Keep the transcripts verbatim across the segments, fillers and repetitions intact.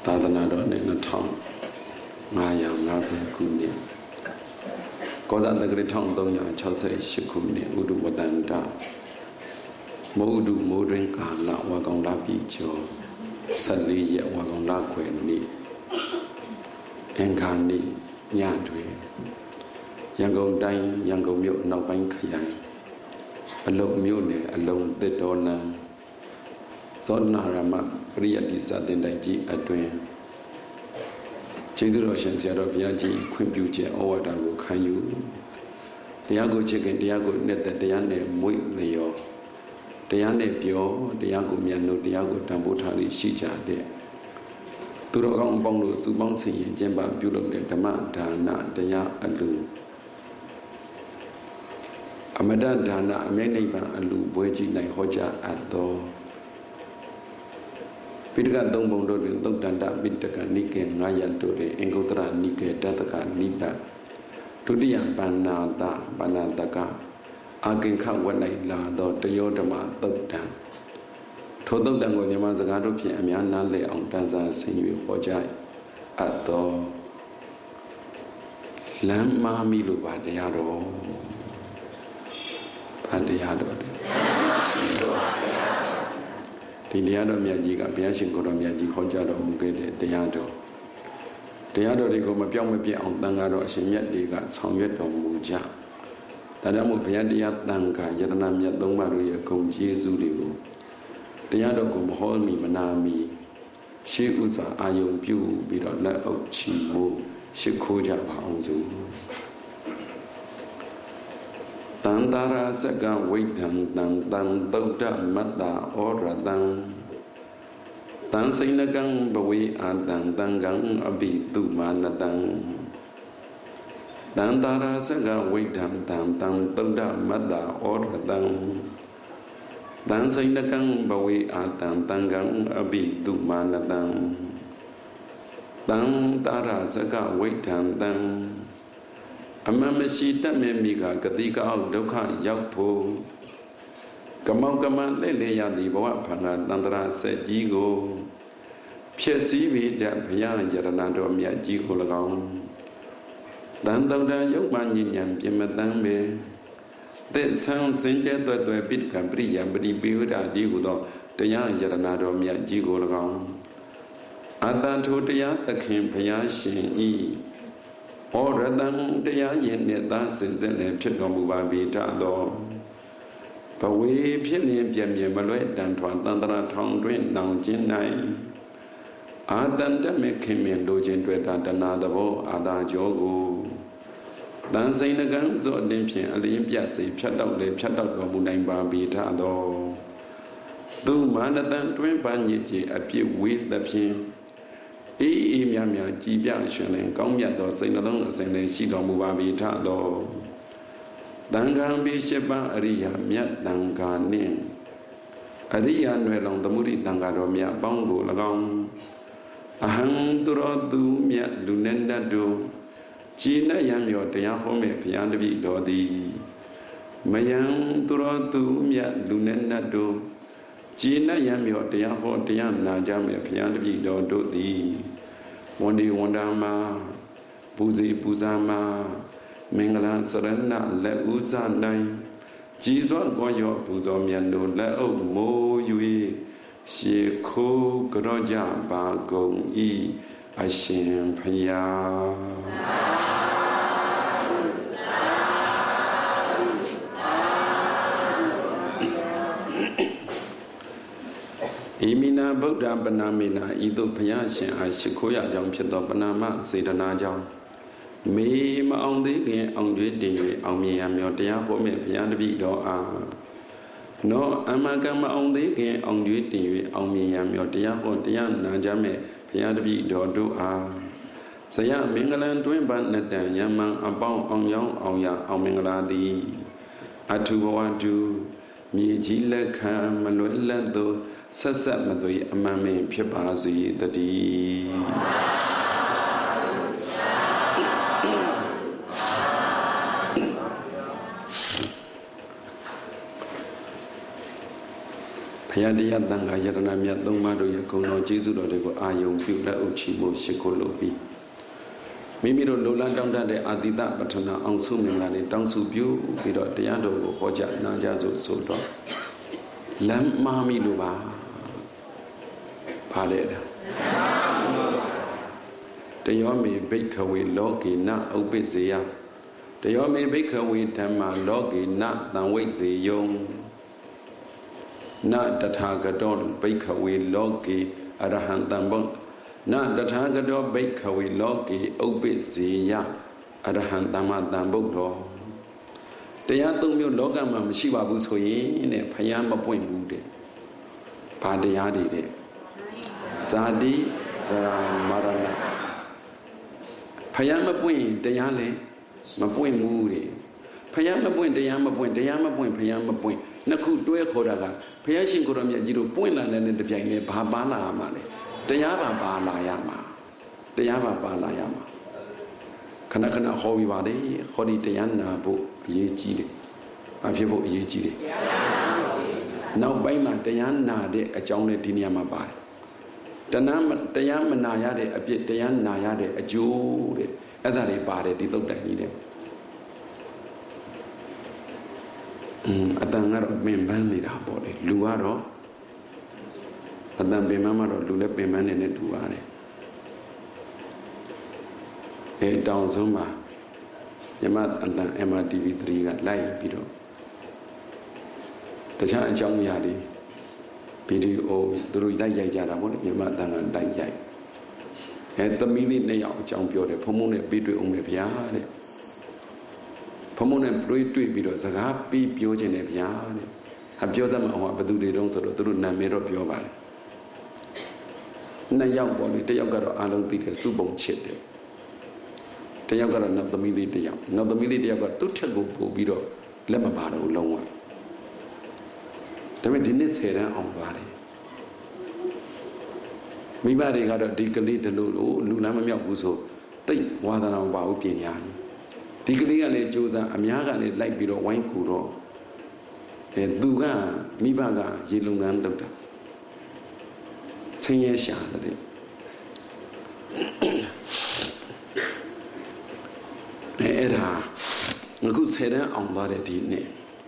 သာသနာတော်နှစ်နှစ်ထောင်ငါးရာငါးဆယ်ခုနှစ်ကောဇာတက္ကရာတစ်ထောင်သုံးရာခြောက်ဆယ်ရှစ်ခုနှစ်ဥဒုဝတ္တန္တမိုးဥဒုမိုးတွင်ကာလဝါကောင်လာပြီကျော်ဆယ်လေးရက်ဝါကောင်လာခွေနေ့အင်္ဂါနေ့ညတွင်ရန်ကုန်တိုင်းရန်ကုန်မြို့နောက်ပိုင်းခရိုင်အလုံးမြို့နယ်အလုံးသစ်တော်လန်းဇောနာရမပရိယတ္တိစာသင်တိုက်ကြီးအတွင်ကျေးဇူးတော်ရှင်ဆရာတော်ဘုရားကြီးခွင့်ပြုချက်ဩဝါဒကိုခံယူတရားကိုချစ်ခင်တရားကိုနှစ်သက်တရားနဲ့မွေ့လျော်တရားနဲ့ပြောတရားကိုမြန်လို့တရားကိုတန်ဖိုးထားလို့ရှိကြတဲ့သူတော်ကောင်းအပေါင်းတို့စုပေါင်းဆင်ရင်ကျင့်ပပြုလုပ်တဲ့ဓမ္မဒါနတရားအလူအမတဒါနအမြဲနိဗ္ဗာန်အလူဘွဲကြီးနိုင်ဟောကြားအပ်သောပိဋကသုံးပုံတို့တွင်သုတ်တန္တပိဋကနိကေငါးရပ်တို့တွင်အင်္ဂုတ္တရနိကေတတကနိဗ္ဗာန်ဒုတိယပဏာတပဏာတကအာကိခဝတ်လိုက်လာသောတယောဓမ္မသုတ်တံထိုသုတ်တံကိုမြန်မာစကားတို့ဖြင့်အများနားလည်အောင်တန်ဆာဆင်၍ဟောကြားအပ်သောလမ်းမာမိလိုပါတရားတော်ဘာတရားတော်လဲဒီတရားတော်မြတ်ကြီးကဘုရားရှင်ကိုယ်တော်မြတ်ကြီးခေါ်ကြတော်မူခဲ့တဲ့တရားတော်တရားတော်တွေကိုမပြောင်းမပြတ်အောင်တန်ခါတော်အရှင်မြတ်တွေကဆောင်ရွက်တော်မူကြဒါကြောင့်မို့ဘုရားတရားတန်ခါယတနာမြတ်သုံးပါးတို့ရဲ့ဂုဏ်ကျေးဇူးတွေကိုတရားတော်ကိုမဟောမီမနာမီရှေးဥစွာအာယုံပြုပြီးတော့လက်အုပ်ချီဖို့ရှိခိုးကြပါအောင်စို့တန္တရာစကဝိဒံတံတံသုဒ္ဓမတ္တဩရတံတံစိဏကံဘဝေအာတံတံကံအဘိတုမာနတံတန္တရာစကဝိဒံတံတံသုဒ္ဓမတ္တဩရတံတံစိဏကံဘဝေအာတံတံကံအဘိတုမာနတံတံတရာစကဝိဒံတံအမှန်မရှိတတ်မြဲမိကဂတိကောက်ဒုက္ခရောက်ဖို့ကမောင်ကမန်လဲ့လေရသည်ဘဝဖန်ကတန္တရာဆက်ကြီးကိုဖြစ်စည်းပြီးတဲ့ဘုရားယရဏတော်မြတ်ကြီးကို၎င်းတန်တုံတန်ယုတ်မှညဉ့်ဉံပြမတန်းပဲသစ္ဆန်းစင်ကြဲသွဲ့သွဲ့ပိဋကံပရိယံပရိပိဝဒဒီဟုသောတရားယရဏတော်မြတ်ကြီးကို၎င်းအတန်ထိုတရားသခင်ဘုရားရှင်ဤဩရတံတရားရင်နဲ့သာစင်စစ်လည်းဖြစ်တော်မူပါပြီထသောဘဝေဖြစ်လျင်ပြည့်မြဲမလွဲတန်ထွာတန္တရာထောင်တွင်နောင်ခြင်း၌အာတန်တမေခင်မင်လိုခြင်းတွေ့တာတဏှာသဘောအာသာကြောကိုတန်စိန်ကံဇောအတင်းဖြင့်အလင်းပြစေဖြတ်တော့လေဖြတ်တော့တော်မူနိုင်ပါပြီထသောသူမာနတန်တွင်ပန်းညစ်ကြီးအပြစ်ဝေးသဖြင့်အေးအေးမြမြကြည်ပြရှင်လင်ကောင်းမြတ်သောစိတ်နှလုံးအစဉ်လင်ရှိတော်မူပါပြီထသောတန်ခါပိရှိပအရိယာမြတ်တန်ခါနှင့်အရိယာနွယ်လောင်သမုဒိတန်ခါတော်မြတ်ပေါင်းကို၎င်းအဟံသူတော်သူမြတ်လူနဲ့တတ်တို့ကြည်နဲ့ရံမြော်တရားဟောမဲ့ဘုရားတပည့်တော်သည်မယံသူတော်သူမြတ်လူနဲ့တတ်တို့ကြည်နဲ့ရံမြော်တရားဟောတရားနာကြမဲ့ဘုရားတပည့်တော်တို့သည်ဝန်ဒီဝန်တာမှာပူစီပူဇာမှာမင်္ဂလာစရဏလက်ဥဇနိုင်ကြည်စွာကောရောပူဇော်မြတ်တို့လက်အုပ်မိုး၍ရှေခိုးကြောကြပါကုန်၏အရှင်ဖယားဣမိနာဗုဒ္ဓပနာမေနာဤသို့ဘုရားရှင်အားရှိခိုးရကြောင်းဖြစ်သောပနာမစေတနာကြောင့်မေမအောင်သေးခင်အောင်ကျွေးတင်၍အောင်မြင်ရမြော်တရားဟောမဲ့ဘုရားတပည့်တော်အားနောအမကမအောင်သေးခင်အောင်ကျွေးတင်၍အောင်မြင်ရမြော်တရားဟောတရားနာကြမဲ့ဘုရားတပည့်တော်တို့အားဇယမင်္ဂလံတွင်ပန်းနတံယမံအပေါင်းအောင်ရောင်းအောင်ရအောင်မင်္ဂလာသည်အထုဘဝတုမြေကြီးလက်ခံမလွယ်လတ်သောဆက်ဆက်မသွေအမှန်မင်းဖြစ်ပါစေတည်းဘုရားတရားတန်ခါယတနာမြတ်သုံးပါးတို့ရဲ့ဂုဏ်တော်ကျေးဇူးတော်တွေကိုအာယုံပြုလက်ဥချီမှုရှိခိုးလို့ပြီးမိမိတို့လိုလားတောင်းတတဲ့အာတိတပထနာအောင်စုမြင်လာတဲ့တောင်းစုပြုပြီးတော့တရားတော်ကိုဟောကြားနာကြားဆိုဆိုတော့လမ်းမာမိလို့ပါဘာလဲတယောမေဘိက္ခဝေလောကေနဥပ္ပဇေယတယောမေဘိက္ခဝေဓမ္မာလောကေနသံဝိဇ္ဇေယုံနတထာဂတောဘိက္ခဝေလောကေအရဟံတံဘုနတထာဂတောဘိက္ခဝေလောကေဥပ္ပဇေယအရဟံတမ္မာတံဘုဒ္ဓောတရားသုံးမျိုးလောကမှာမရှိပါဘူးဆိုရင်တဲ့ဖယားမပွင့်ဘူးတဲ့ဘာတရားတွေတဲ့ဇာတိဇရာမရဏဖယားမပွင့်တရားလည်းမပွင့်ဘူးတဲ့ဖယားမပွင့်တရားမပွင့်တရားမပွင့်ဖယားမပွင့်နှစ်ခုတွဲခေါ်တာကဖယားရှင်ကိုရောမြတ်ကြီးတို့ပွင့်လာတဲ့တပြိုင်တည်းဘာပါလာရမှာလဲတရားပါပါလာရမှာတရားပါပါလာရမှာခဏခဏဟောပြီးပါလေဟောဒီတရားနာဖို့အရေးကြီးတယ်ဘာဖြစ်ဖို့အရေးကြီးတယ်နောက်ပိုင်းမှာတရားနာတဲ့အကြောင်းနဲ့ဒီနေရာမှာပါတယ်တရားတရားမနာရတဲ့အပြစ်တရားနာရတဲ့အကျိုးတဲ့အဲ့ဒါတွေပါတယ်ဒီသုတ်တန်ကြီးတဲ့อืมအတန်ကတော့ပင်ပန်းနေတာပေါ့လေလူကတော့အတန်ပင်ပန်းမှတော့လူလည်းပင်ပန်းနေနဲ့တူပါတယ်အဲတောင်ဆုံးမှာညမအတန် M R T V စရီကလိုက်ပြီးတော့တခြားအကြောင်းအရာတွေဗီဒီယိုသူတို့တိုက်ရိုက်ကြတာပေါ့လေညမအတန်ကတိုက်ရိုက်အဲသမီးလေးနှစ်ယောက်အကြောင်းပြောတယ်ဖုံဖုံနဲ့ပြီးတွေ့အောင်မယ်ဗျာတဲ့ဖုံဖုံနဲ့တွေ့တွေ့ပြီးတော့စကားပြီးပြောခြင်းနဲ့ဗျာတဲ့ဟာပြောသမှာဟောဘယ်သူတွေတုံးဆိုတော့သူတို့နာမည်တော့ပြောပါတယ်နှစ်ယောက်ပေါ့လေတစ်ယောက်ကတော့အားလုံးသိတယ်စုပုံချစ်တယ်တယောက်ကတော့နောက်သမီးလေးတယောက်နောက်သမီးလေးတယောက်ကသူ့ထက်ကိုပို့ပြီးတော့လက်မပါတော့လုံးဝဒါပေမဲ့ဒီနေ့ဆယ်တန်းအောင်ပါတယ်မိဘတွေကတော့ဒီကလေးတလူလို့လူလမ်းမမြောက်ဘူးဆိုတိတ်ဝါသနာမပါဘူးပညာဒီကလေးကလည်းကြိုးစားအများကလည်းလိုက်ပြီးတော့ဝိုင်းကူတော့အဲသူကမိဘကရေလုံငန်းလုပ်တာဆင်းရဲရှာတယ်အဲ့ဒါအခုဆယ်တန်းအောင်သွားတဲ့ဒီနေ့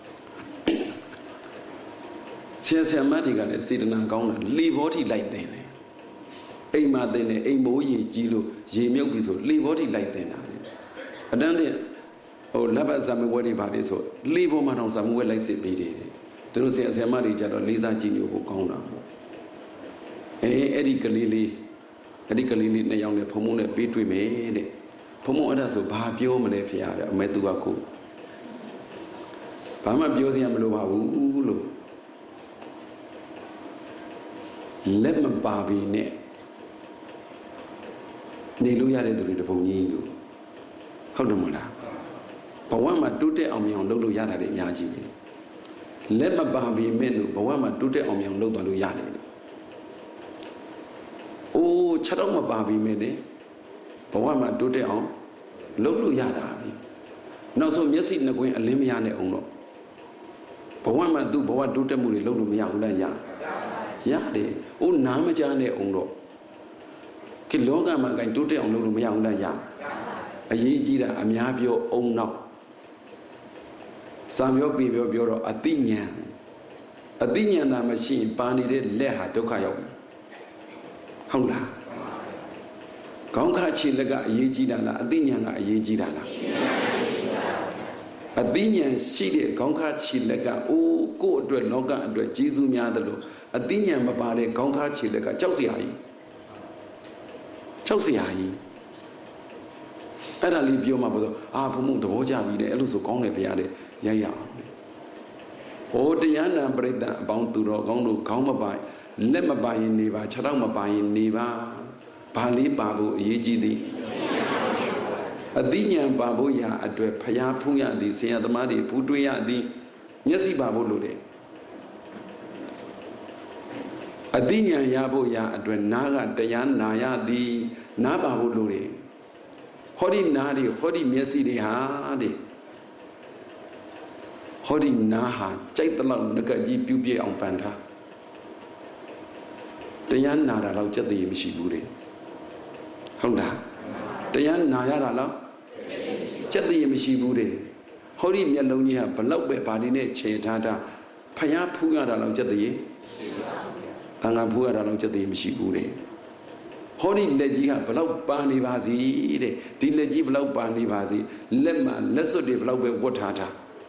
ဆရာဆရာမတွေကလည်းစေတနာကောင်းတာလေဘောထိလိုက်တင်တယ်အိမ်မှာတင်တယ်အိမ်မိုးရေကြီးလို့ရေမြုပ်ပြီဆိုလေဘောထိလိုက်တင်တာအတန်းတဲ့ဟိုလက်ပတ်ဇာမဝဲတွေပါတယ်ဆိုလေဘောမှာတော့ဇာမဝဲလိုက်စစ်ပြီးတယ်သူတို့ဆရာဆရာမတွေကြတော့လေးစားကြည့်လို့ကိုကောင်းတာပေါ့အဲအဲ့ဒီကလေးလေးအဲ့ဒီကလေးလေးနှစ်ယောက်နဲ့ဖုံဖုံနဲ့ပေးတွေ့မယ်တဲ့ဖုံဖုံအဲ့ဒါဆိုဘာပြောမလဲဖေရတဲ့အမေသူကကိုဘာမှပြောစရာမလိုပါဘူးလို့လက်မပါပြီနဲ့နေလို့ရတဲ့သူတွေတပုံကြီးလို့ဟုတ်တယ်မလားဘဝမှာတိုးတက်အောင်မြောင်လုပ်လို့ရတာတွေအများကြီးပဲလက်မပါပြီမဲ့လို့ဘဝမှာတိုးတက်အောင်မြောင်လုပ်သွားလို့ရတယ်အိုးခြေတော့မပါပြီမဲ့လေဘဝမှာတိုးတက်အောင်လုပ်လို့ရတာပြီနောက်ဆုံးမျက်စိနှစ်ကွင်းအလင်းမရနဲ့အောင်တော့ဘဝမှာသူ့ဘဝတိုးတက်မှုတွေလုပ်လို့မရဘူးလားရရတယ်။အိုးနားမကြားနဲ့အောင်တော့ဒီလောကမှာကိုင်တိုးတက်အောင်လုပ်လို့မရဘူးလားရအရေးကြီးတာအများပြောအောင်တော့စာပြောပြီးပြောပြောတော့အတိညာအတိညာသာမရှိရင်ပါနေတဲ့လက်ဟာဒုက္ခရောက်ပြီဟုတ်လားခေါင်းခါခြေလက်ကအရေးကြီးတာလားအတိညာကအရေးကြီးတာလားအတိညာရှိတဲ့ခေါင်းခါခြေလက်ကအိုးကိုယ့်အတွက်လောကအတွက်ကျေးဇူးများတယ်လို့အတိညာမပါတဲ့ခေါင်းခါခြေလက်ကကြောက်စရာကြီးကြောက်စရာကြီးအဲ့ဒါလေးပြောမှပါဆိုအာဘုံမှုသဘောကျပြီတဲ့အဲ့လိုဆိုကောင်းတယ်ဗျာတဲ့ရိုက်ရအောင်ဟိုတရားနာပရိသတ်အပေါင်းသူတော်ကောင်းတို့ခေါင်းမပိုင်လက်မပိုင်နေပါခြေထောက်မပိုင်နေပါဘာလေးပါဖို့အရေးကြီးသည်အသိဉာဏ်ပါဖို့ရာအတွက်ဖျားဖူးရသည်ဆရာသမားတွေဖူးတွေးရသည်မျက်စိပါဖို့လိုတယ်အသိဉာဏ်ရဖို့ရာအတွက်နားကတရားနာရသည်နားပါဖို့လိုတယ်ဟောဒီနားတွေဟောဒီမျက်စိတွေဟာတဲ့ဟောဒီနားဟာကြိုက်တဲ့လောက်ငကကြီးပြူပြည့်အောင်ပန်ထားတရားနာတာတော့ကြက်တည်းမရှိဘူးလေဟုတ်လားတရားနာရတာလားကြက်တည်းမရှိဘူးလေဟောဒီမျက်လုံးကြီးဟာဘလောက်ပဲဗာဒီနဲ့ခြေထားတာဖျားဖူးရတာတော့ကြက်တည်းတန်ခါဖူးရတာတော့ကြက်တည်းမရှိဘူးလေဟောဒီလက်ကြီးဟာဘလောက်ပါနေပါစီတဲ့ဒီလက်ကြီးဘလောက်ပါနေပါစီလက်မှာလက်စွပ်တွေဘလောက်ပဲဝတ်ထားတာ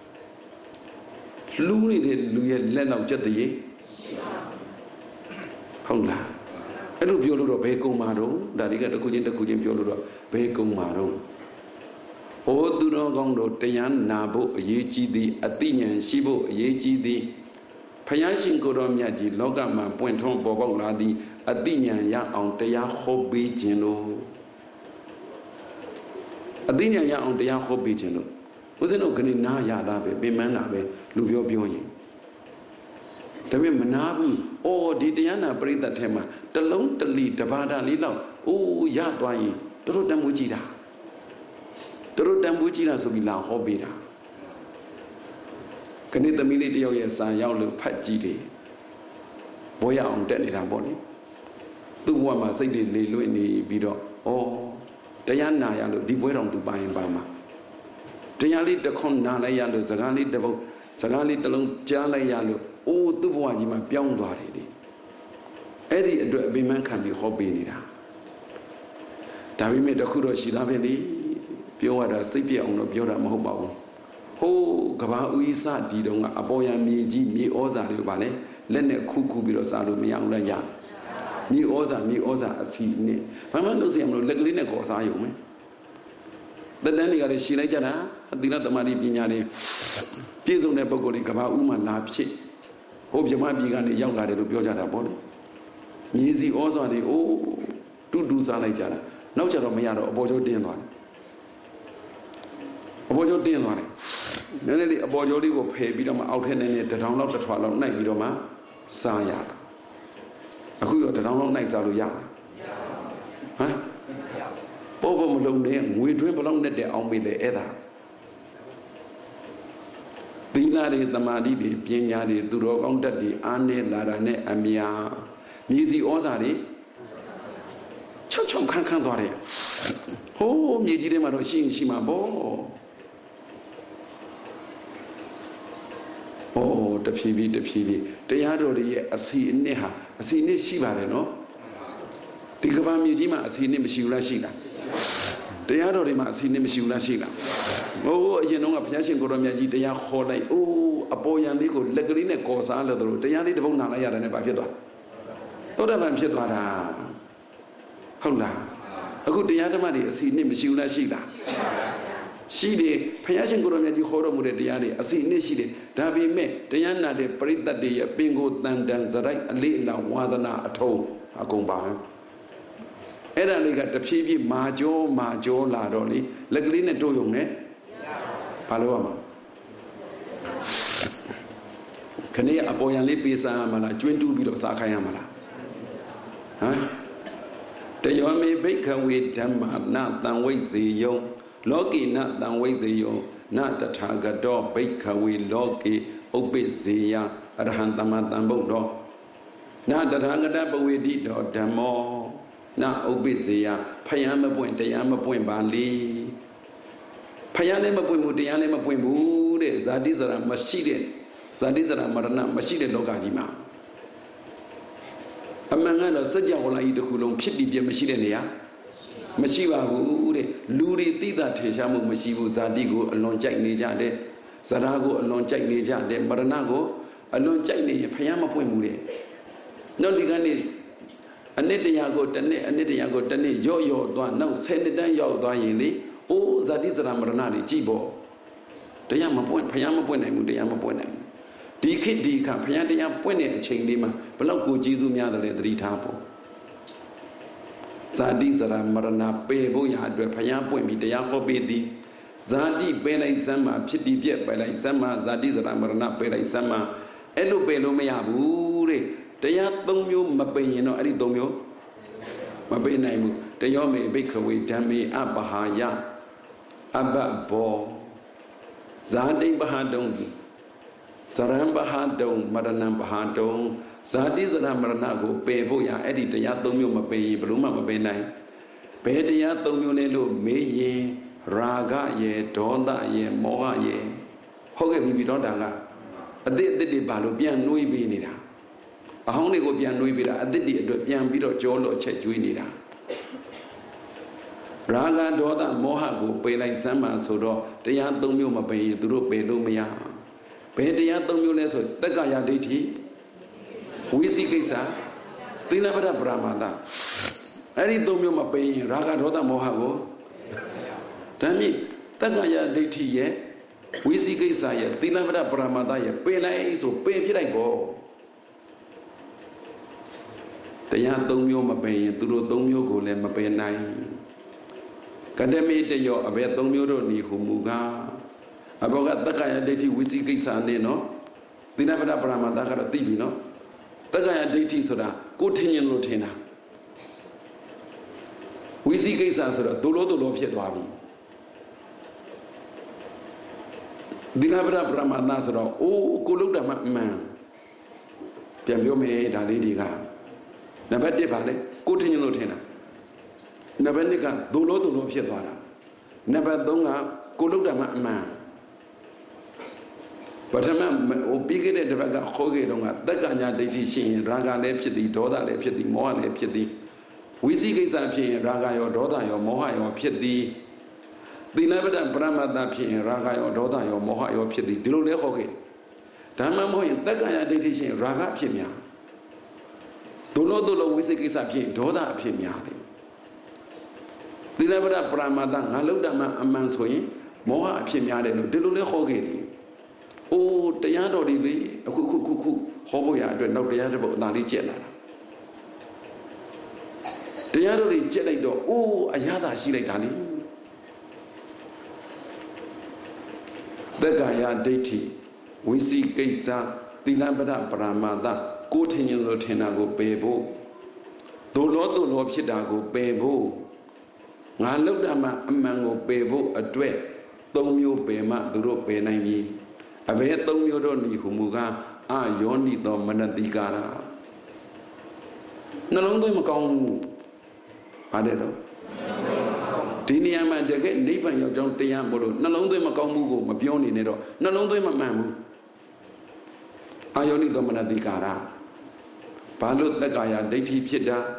လူနေတဲ့လူရဲ့လက်လောက်ကြက်တည်းဟုတ်လားအဲ့လိုပြောလို့တော့ဘယ်ကုံမှာတော့ဒါတွေကတခုချင်းတခုချင်းပြောလို့တော့ဘယ်ကုံမှာတော့ဟိုသူတော်ကောင်းတို့တရားနာဖို့အရေးကြီးသည်အသိဉာဏ်ရှိဖို့အရေးကြီးသည်ဖယားရှင်ကိုတော်မြတ်ကြီးလောကမှာပွင့်ထွန်းပေါ်ပေါက်လာသည်အသိဉာဏ်ရအောင်တရားဟောပေးခြင်းလို့အသိဉာဏ်ရအောင်တရားဟောပေးခြင်းလို့ဦးဇင်းတို့ခဏနားရတာပဲပြင်မှန်းတာပဲလူပြောပြောရင်ဒါပေမဲ့မနာဘူးအော်ဒီတရားနာပရိသတ်ထဲမှာတလုံးတလီတပါးတာလေးလောက်အိုးရသွားရင်တို့တို့တန်ဖိုးကြည့်တာတို့တန်ဖိုးကြည့်တာဆိုပြီးလာဟောပေးတာခဏသမီးလေးတယောက်ရဲ့စာရောက်လို့ဖတ်ကြည့်တယ်ဘောရအောင်တက်နေတာပေါ့လေသူ့ဘဝမှာစိတ်တွေလေလွင့်နေပြီးတော့ဩတရားနာရလို့ဒီပွဲတော်သူပါရင်ပါမှာတရားလေးတစ်ခွန်းနာလိုက်ရလို့စကားလေးတစ်ပုဒ်စကားလေးတစ်လုံးကြားလိုက်ရလို့အိုးသူ့ဘဝကြီးမှာပြောင်းသွားတယ်လေအဲ့ဒီအတွက်အပိမန်းခံပြီးဟောပေးနေတာဒါပေမဲ့တခုတော့ရှိသားပဲလေပြောရတာစိတ်ပြည့်အောင်တော့ပြောတာမဟုတ်ပါဘူးဟိုးကဘာဦးကြီးစဒီတုန်းကအပေါ်ယံမြေကြီးမြေဩဇာတွေပါလေလက်နဲ့ခုခုပြီးတော့စားလို့မရအောင်လည်းရမြေဩဇာမြေဩဇာအစီနဲ့ဘာမှလုပ်စရာမလိုလက်ကလေးနဲ့ကော်စားရုံပဲတတန်းတွေကလည်းရှင်းလိုက်ကြတာအသီလသမာဓိပညာတွေပြည့်စုံတဲ့ပုဂ္ဂိုလ်တွေကဘာဦးမှလာဖြစ်ဟိုဗြဟ္မပြည်ကနေရောက်လာတယ်လို့ပြောကြတာပေါ့လေမြေစီဩဇာတွေအိုးတူတူစားလိုက်ကြတာနောက်ကျတော့မရတော့အပေါ်ကျော်တင်းသွားတယ်အပေါ်ကျော်တင်းသွားတယ်နည်းနည်းလေးအပေါ်ကျော်လေးကိုဖယ်ပြီးတော့မှအောက်ထက်နည်းနည်းတထောင်လောက်တစ်ထွာလောက်နှိုက်ပြီးတော့မှစားရတာအခုတော့တထောင်လောက်နှိုက်စားလို့ရဟမ်ပေါ်ပေါ်မလုံးနဲ့ငွေတွင်းဘလောက်နဲ့တဲ့အောင်ပေးလေအဲ့ဒါသီလတွေသမာဓိတွေပညာတွေသူတော်ကောင်းတတ်တွေအားနဲ့လာတာနဲ့အများမြေစီဩဇာတွေချောက်ချောက်ခန်းခန်းသွားတယ်ဟိုးမြေကြီးထဲမှာတော့ရှိရင်ရှိမှာပေါ့โอ้တဖြည်းဖြည်းတဖြည်းဖြည်းတရားတော်တွေရဲ့အစီအနှစ်ဟာအစီအနှစ်ရှိပါတယ်နော်ဒီကမ္ဘာမြေကြီးမှာအစီအနှစ်မရှိဘူးလားရှိလားတရားတော်တွေမှာအစီအနှစ်မရှိဘူးလားရှိလားဟိုးအရင်တော့ကဘုရားရှင်ကိုရောမြတ်ကြီးတရားခေါ်လိုက်အိုးအပေါ်ယံလေးကိုလက်ကလေးနဲ့ကော်စားလို့တို့တရားလေးတစ်ပုဒ်နာလိုက်ရတယ်နဲ့ဘာဖြစ်သွားသောတာပန်ဖြစ်သွားတာဟုတ်လားအခုတရားဓမ္မတွေအစီအနှစ်မရှိဘူးလားရှိလားရှိတယ်ဘုရားရှင်ကိုရောမြတ်ကြီးခေါ်တော်မူတဲ့တရားတွေအစီအနှစ်ရှိတယ်ဒါပေမဲ့တရားနာတဲ့ပရိသတ်တွေရဲ့ပင်ကိုတန်တန်စရိုက်အလေးအလာဝါဒနာအထုံးအကုန်ပါအဲ့ဒါလေးကတဖြည်းဖြည်းမာကျော်မာကျော်လာတော့လေလက်ကလေးနဲ့တို့ယုံနဲ့ဘာလို့ရမှာခဏအပေါ်ယံလေးပေးစားရမလားကျွင်းတူးပြီးတော့စားခိုင်းရမလားဟမ်တယောမေဘိက္ခဝေဓမ္မာနတံဝိဇေယံလောကိနတံဝိဇေယံနတထာဂတောဘိက္ခဝေလောကေဥပ္ပိဇေယအရဟံတမတံဗုဒ္ဓောနတထာဂတပဝေတိတောဓမ္မောနဥပ္ပိဇေယဖယံမပွင့်တရားမပွင့်ပါလေဖယံလည်းမပွင့်ဘူးတရားလည်းမပွင့်ဘူးတဲ့ဇာတိဇရာမရှိတဲ့ဇာတိဇရာမရဏမရှိတဲ့လောကကြီးမှာအမှန်ကတော့စัจ java လာကြီးတစ်ခုလုံးဖြစ်ပြီးပြမရှိတဲ့နေရာမရှိပါဘူးတဲ့လူတွေသိတာထေရှားမှုမရှိဘူးဇာတိကိုအလွန်ကြိုက်နေကြတယ်ဇရာကိုအလွန်ကြိုက်နေကြတယ်မရဏကိုအလွန်ကြိုက်နေရင်ဖယံမပွင့်ဘူးတဲ့နောက်ဒီကနေ့အနစ်တရားကိုတစ်နှစ်အနစ်တရားကိုတစ်နှစ်ရော့ရော့သွားနောက်ဆယ်နှစ်တန်းရောက်သွားရင်လေအိုးဇာတိဇရာမရဏတွေကြည့်ပေါ့တရားမပွင့်ဖယံမပွင့်နိုင်ဘူးတရားမပွင့်နိုင်ဘူးဒီခေတ်ဒီခါဖယံတရားပွင့်တဲ့အချိန်လေးမှာဘလောက်ကိုကျေးဇူးများတယ်လဲသတိထားဖို့ဇာတိဇရာမရဏပေဖို့ရအတွက်ဖယံပွင့်ပြီးတရားဟောပေးသည်ဇာတိပယ်လိုက်စမ်းမှာဖြစ်ပြီးပြက်ပယ်လိုက်စမ်းမှာဇာတိဇရာမရဏပယ်လိုက်စမ်းမှာအဲ့လိုပယ်လို့မရဘူးတဲ့တရားသုံးမျိုးမပင်ရင်တော့အဲ့ဒီသုံးမျိုးမပင်နိုင်ဘူးတယောမေဘိက္ခဝေဓမ္မေအပဟာယအဘဘောဇာတိပဟာတုံး Sarambahadong, Maranambahadong, Zadizana Maranago, Bevoya, Eddie, the Yatomio Mabe, Bluma Mabenai, Pedia Tomionelo, Meye, Raga ye, Donda ye, Moha ye, Hoga Bibidondaga, a de de Balubian Nui Binida. A honey go Bian Nuibida, a de Bian Bido Jolo Chetuinida. Raga, Doda, Moha go, Pay like Sama Sodo, the Yatomio Mabe, Duro Belumia. Pedia Tomioneso, the Gaya Diti. We see Kisa, Tinabara Brahmada. Any Tomio Mabe, Raga Doda Mohago. Tami, Tagaya Diti, we see Kisa, Tinabara Brahmada, Pena so pay like go. The young Tomio Mabe, Duro Tomio go, Lemabe nine. Kademi de yo, Abet Tomio ni Humuga. About the Kaya Deti, we see Kisa, no? Tinabara Brahmada, T V, no? Tagaya Deti Soda, Cotinyan Lutina. We see Kisa Soda, Dolo Dolo Pietwabi. Dinabra Brahma Nasara, oh, Kuluda man. Piamio da Lidiga. Nabade Valley, Cotinyan Lutina. Nabanica, Dolo Dolo Pietwara. Nabadonga, Kuluda man. But I'm a big at the Vaga Hogadonga, the Ganya Deci, Raga Lepidi, Doda Lepidi, Moa Lepidi. We see Gazapi, Raga or Doda or Moha or Pidi. The never done Brahma Dapi, Raga or Doda or Moha or Pidi, Dule Hoge. Tamamo in the Ganya Deci, Raga Pimia. Dolo Dolo, we see Gazapi, Doda Pimia. The never done Brahma Dan, Haludama, a man's way, Moha Pimia, Dule Hoge. Oh, the Yado Dili, a cuckoo cuckoo, Hoboya, no Yadabo, Nali Jella. The Yado Jelly, oh, a Yada Silatani. The Gaya Deti, we see Gaisa, the Lambada Paramada, Cotinyan Lotenago Bebo, Dolo Dolo Pidago Bebo, Nalodama Mango Bebo, a duet, Tomio Bema, Duro Benami. A bear don't you don't need Humuga, ah, Yoni do Manadigara. No longer Macon. I don't know. Tiniama de get deep and you don't Tiambo, no longer Macomugo, Mapioni Nero, no longer Mamu. Ioni do Manadigara. Palut the Gaya, Deti Pieda.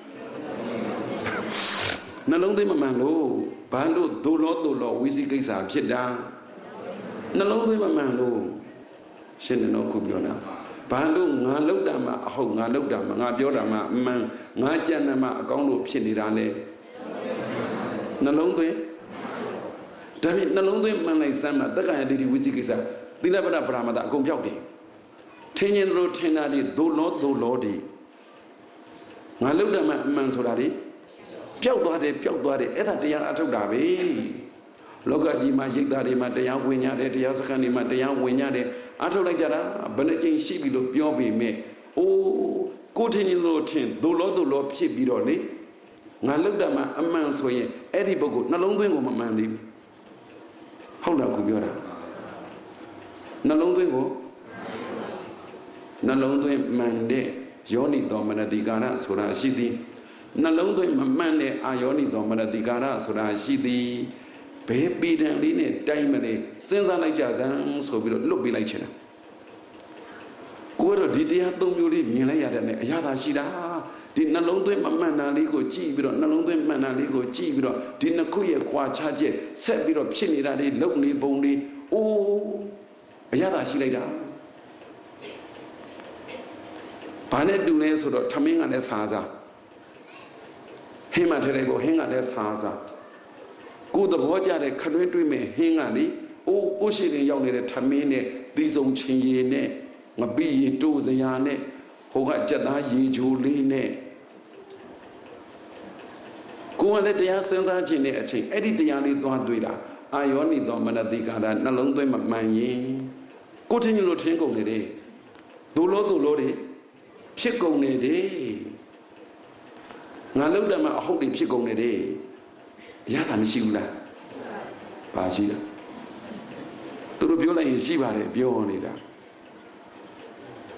No longer Mamalo, Palu, Dolo, Dolo, Wizikisa, Pieda. No longer Mamalo. Shin no Kubiona. Palu, Nalodama, Ho Nalodama, Nabiodama, Man, Najanama, Gondo Pinidale. No longer. David, no longer man like Sama, the guy did with Zikisa, the level of Ramada, Gombioti. Ten year old tenadi, do not do lordy. Nalodama Mansoradi. Piotade, Piotade, Etadia Atodavi. Loga di magic that he might have win at the Yazakani Matea win at it. Atolajara, Benetin Shibido, Biobi me. Oh, Cotin Lotin, do Lord, do Lord Pibidoli. Nalodama, a man's way, Eddie Bogo, no longer go, Mandi. Hold up, Kubiora. No longer go. No longer mande, Yoni Domina Digara, Sura Shidi. No longer mande, Ioni Domina Digara, Sura Shidi. Baby, then lean it, diamond, since I like Jazan, so we don't look be like China. Go did they have to leave me like Yada Shida? Did not long to Mamma Ligo Chibiro, no long to Mana Ligo Chibiro, did not queer qua charge, set bit of chinny that it lonely bonely. Oh, Yada Shida. Panet do less or coming on the Saza. Him at Rego, hang at the Saza. Go the Roger, the country may hang on it. Oh, pushing a young little Tamine, these old chinny, a bee to the yane, who had Jadahi Juline. Go and let the essence of Gene, edit the Yanni don't do it. I only don't manadica, no longer my yin. Continue to tangle the day. Do Lord, do Lordy, pick on the day. Now look at my holy pick on the day. Yadam Shula Pashida. To the Biola in Shiva, Bionida.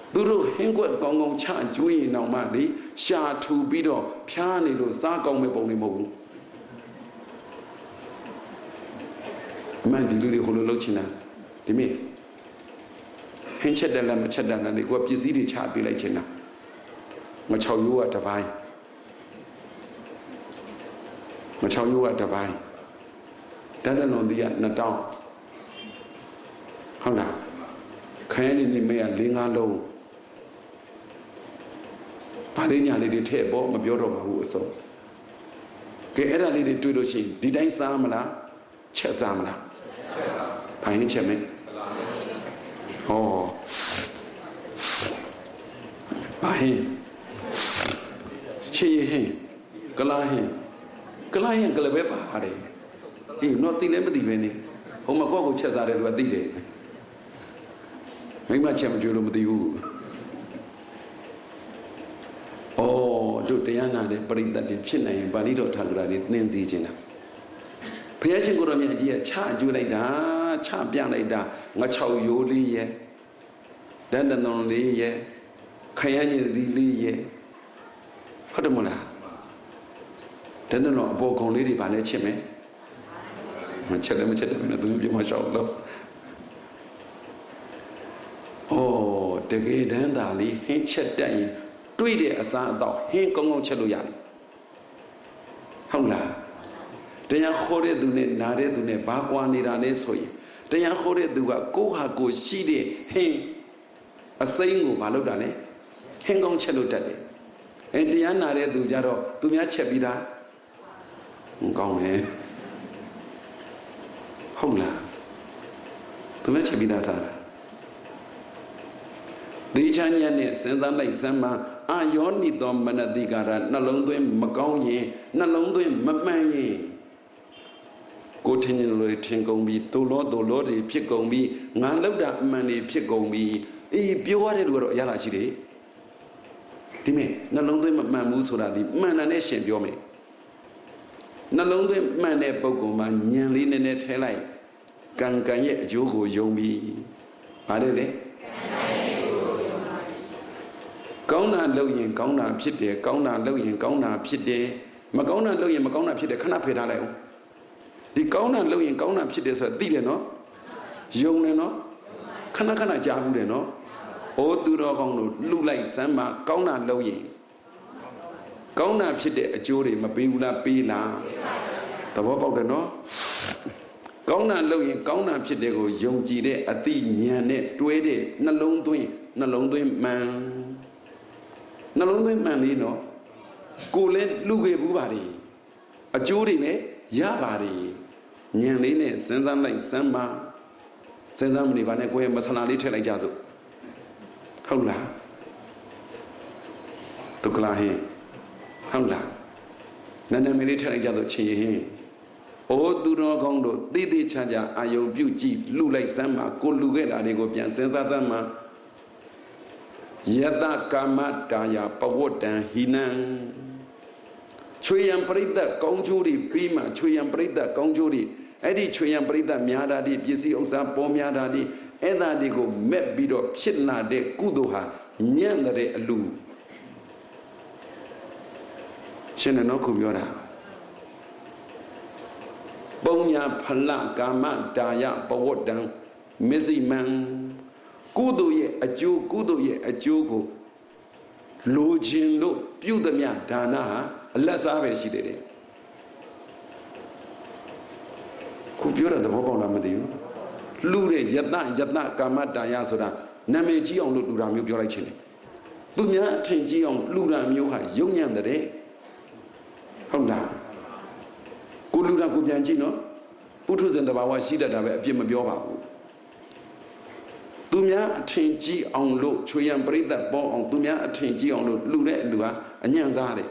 သူတို့ဟင်းကွက်ကောင်းကောင်းချကျွေးရင်တော့မှလေရှာထူပြီးတော့ဖျားနေလို့စားကောင်းမဲ့ပုံတွေမဟုတ်ဘူးအမှန်ဒီလူတွေဟိုလိုလုပ်ချင်တာဒီမေဟင်းချက်တယ်လားမချက်တယ်လားလေကိုကပစ္စည်းတွေချပေးလိုက်ချင်တာမချောက်ရိုးကတစ်ပိုင်းမချောက်ရိုးကတစ်ပိုင်းတန်းတလုံးဒီကနှစ်တောင်းဟုတ်လားခဲနေနေမေးကလေးငါးလုံးဘာလေးညာလေးတွေထည့်ပေါ့မပြောတော့ပါဘူးအစုံကဲအဲ့ဒါလေးတွေတွေ့လို့ရှိရင်ဒီတိုင်းစားမလားချက်စားမလားဘိုင်းချက်မယ်ဟောဘိုင်းချေဟင်းကလာဟင်းကလာဟင်းကလည်းပဲပါတယ်အေးတော့သိလည်းမသိပဲနေဟိုမှာကိုယ့်ကိုချက်စားတယ်လို့သိတယ်မိမချက်မကြွလို့မသိဘူးအော်တို့တရားနာတဲ့ပရိသတ်တွေဖြစ်နိုင်ရင်ပါဠိတော်ထာဂရလေးနှင်းစီခြင်းလားဘုရားရှင်ကိုယ်တော်မြတ်ကြီးကချအကျိုးလိုက်တာချပြလိုက်တာငါချောက်ရိုးလေးရဲ့ဒန္တနုံလေးရဲ့ခရမ်းကြီးလေးရဲ့ဟုတ်တယ်မလားဒန္တနုံအပေါ်ကုံလေးတွေဗာလဲချစ်မယ်မချက်လည်းမချက်တယ်မင်းတို့ပြောမရှောက်လို့အော်တကယ်တမ်းသာလေးဟင်းချက်တက်ရင်တွေ့တဲ့အစားအသောက်ဟင်းကောင်းကောင်းချက်လို့ရတယ်ဟုတ်လားတရားခေါ်တဲ့သူနဲ့နားတဲ့သူနဲ့ဘာကွာနေတာလဲဆိုရင်တရားခေါ်တဲ့သူကကိုယ့်ဟာကိုယ်ရှိတဲ့ဟင်းအစိမ်းကိုမလုပ်တာလဲဟင်းကောင်းချက်လို့တတ်တယ်အဲတရားနာတဲ့သူကြတော့သူများချက်ပြီးသားကောင်းတယ်ဟုတ်လားသူများချက်ပြီးသားစားတာဒီချမ်းရနဲ့စဉ်းစားလိုက်စမ်းမှအာယောနိသောမနတိကာရနှလုံးသွင်းမကောင်းရင်နှလုံးသွင်းမမှန်ရင်ကိုထင်ရင်လို့ထင်ကုန်ပြီးတူလို့တူလို့တွေဖြစ်ကုန်ပြီးငါလောက်တာအမှန်တွေဖြစ်ကုန်ပြီးအေးပြောရတဲ့လူကတော့အရသာရှိတယ်ဒီမဲ့နှလုံးသွင်းမမှန်ဘူးဆိုတာဒီမှန်တယ်နဲ့ရှင်ပြောမယ်နှလုံးသွင်းမှန်တဲ့ပုဂ္ဂိုလ်မှာဉာဏ်လေးနည်းနည်းထဲလိုက်ကံကံရဲ့အကျိုးကိုယုံပြီးဗါတယ်လေကောင်းတာလုပ်ရင်ကောင်းတာဖြစ်တယ်ကောင်းတာလုပ်ရင်ကောင်းတာဖြစ်တယ်မကောင်းတာလုပ်ရင်မကောင်းတာဖြစ်တယ်ခဏဖယ်ထားလိုက်အောင်ဒီကောင်းတာလုပ်ရင်ကောင်းတာဖြစ်တယ်ဆိုတာသိတယ်နော်ယုံတယ်နော်ခဏခဏကြားဘူးတယ်နော်အိုးသူတော်ကောင်းတို့လှုပ်လိုက်စမ်းပါကောင်းတာလုပ်ရင်ကောင်းတာဖြစ်တဲ့အကျိုးတွေမပေးဘူးလားပေးလားသဘောပေါက်တယ်နော်ကောင်းတာလုပ်ရင်ကောင်းတာဖြစ်တဲ့ကိုယုံကြည်တဲ့အသိဉာဏ်နဲ့တွဲတဲ့နှလုံးသွင်းနှလုံးသွင်းမှန်နှလုံးသွင်းမှန်လေးနော်ကိုလည်းလူခဲ့ဘူးပါလေအကျိုးတွေလည်းရပါလေဉာဏ်လေးနဲ့စဉ်းစားလိုက်စမ်းပါစဉ်းစားမနေပါနဲ့ကိုယ်ရဲ့မဆနာလေးထည့်လိုက်ကြစို့ဟုတ်လားဒုက္ခလားဟင်ဟုတ်လားနည်းနည်းမလေးထည့်လိုက်ကြစို့ချင်းရင်အိုးသူတော်ကောင်းတို့သိသိချာချာအာယုံပြုကြည့်လှူလိုက်စမ်းပါကိုလှူခဲ့တာတွေကိုပြန်စဉ်းစားသမ်းပါယတကာမတာယာပဝတ္တံဟိနံချွေရန်ပရိသတ်ကောင်းကျိုးတွေပြီးမှချွေရန်ပရိသတ်ကောင်းကျိုးတွေအဲ့ဒီချွေရန်ပရိသတ်များတာဒီပစ္စည်းဥစ္စာပေါ်များတာဒီအဲ့ဒါတွေကိုမက်ပြီးတော့ဖြစ်လာတဲ့ကုသိုလ်ဟာညံ့တဲ့အလူရှင်တော်ခုပြောတာပုံညာဖလကာမတာယပဝတ္တံမစ္စည်းမံကုသိုလ်ရဲ့အကျိုးကုသိုလ်ရဲ့အကျိုးကိုလိုချင်လို့ပြုသမျှဒါနဟာအလတ်စားပဲရှိတယ်တဲ့ခုပြောတဲ့သဘောပေါက်လားမသိဘူးလူတဲ့ယတယတကာမတာယဆိုတာနာမည်ကြီးအောင်လို့လူတာမျိုးပြောလိုက်ခြင်းတယ်သူများအထင်ကြီးအောင်လူတာမျိုးဟာယုံညံ့တဲ့ဟုတ်လားကိုလူတာကိုပြန်ကြည့်နော်ပုထုဇဉ်တဘာဝရှိတတ်တာပဲအပြစ်မပြောပါဘူးသူများအထင်ကြီးအောင်လို့ချွေရန်ပရိသတ်ပေါ်အောင်သူများအထင်ကြီးအောင်လို့လူတဲ့လူဟာအညံ့စားတယ်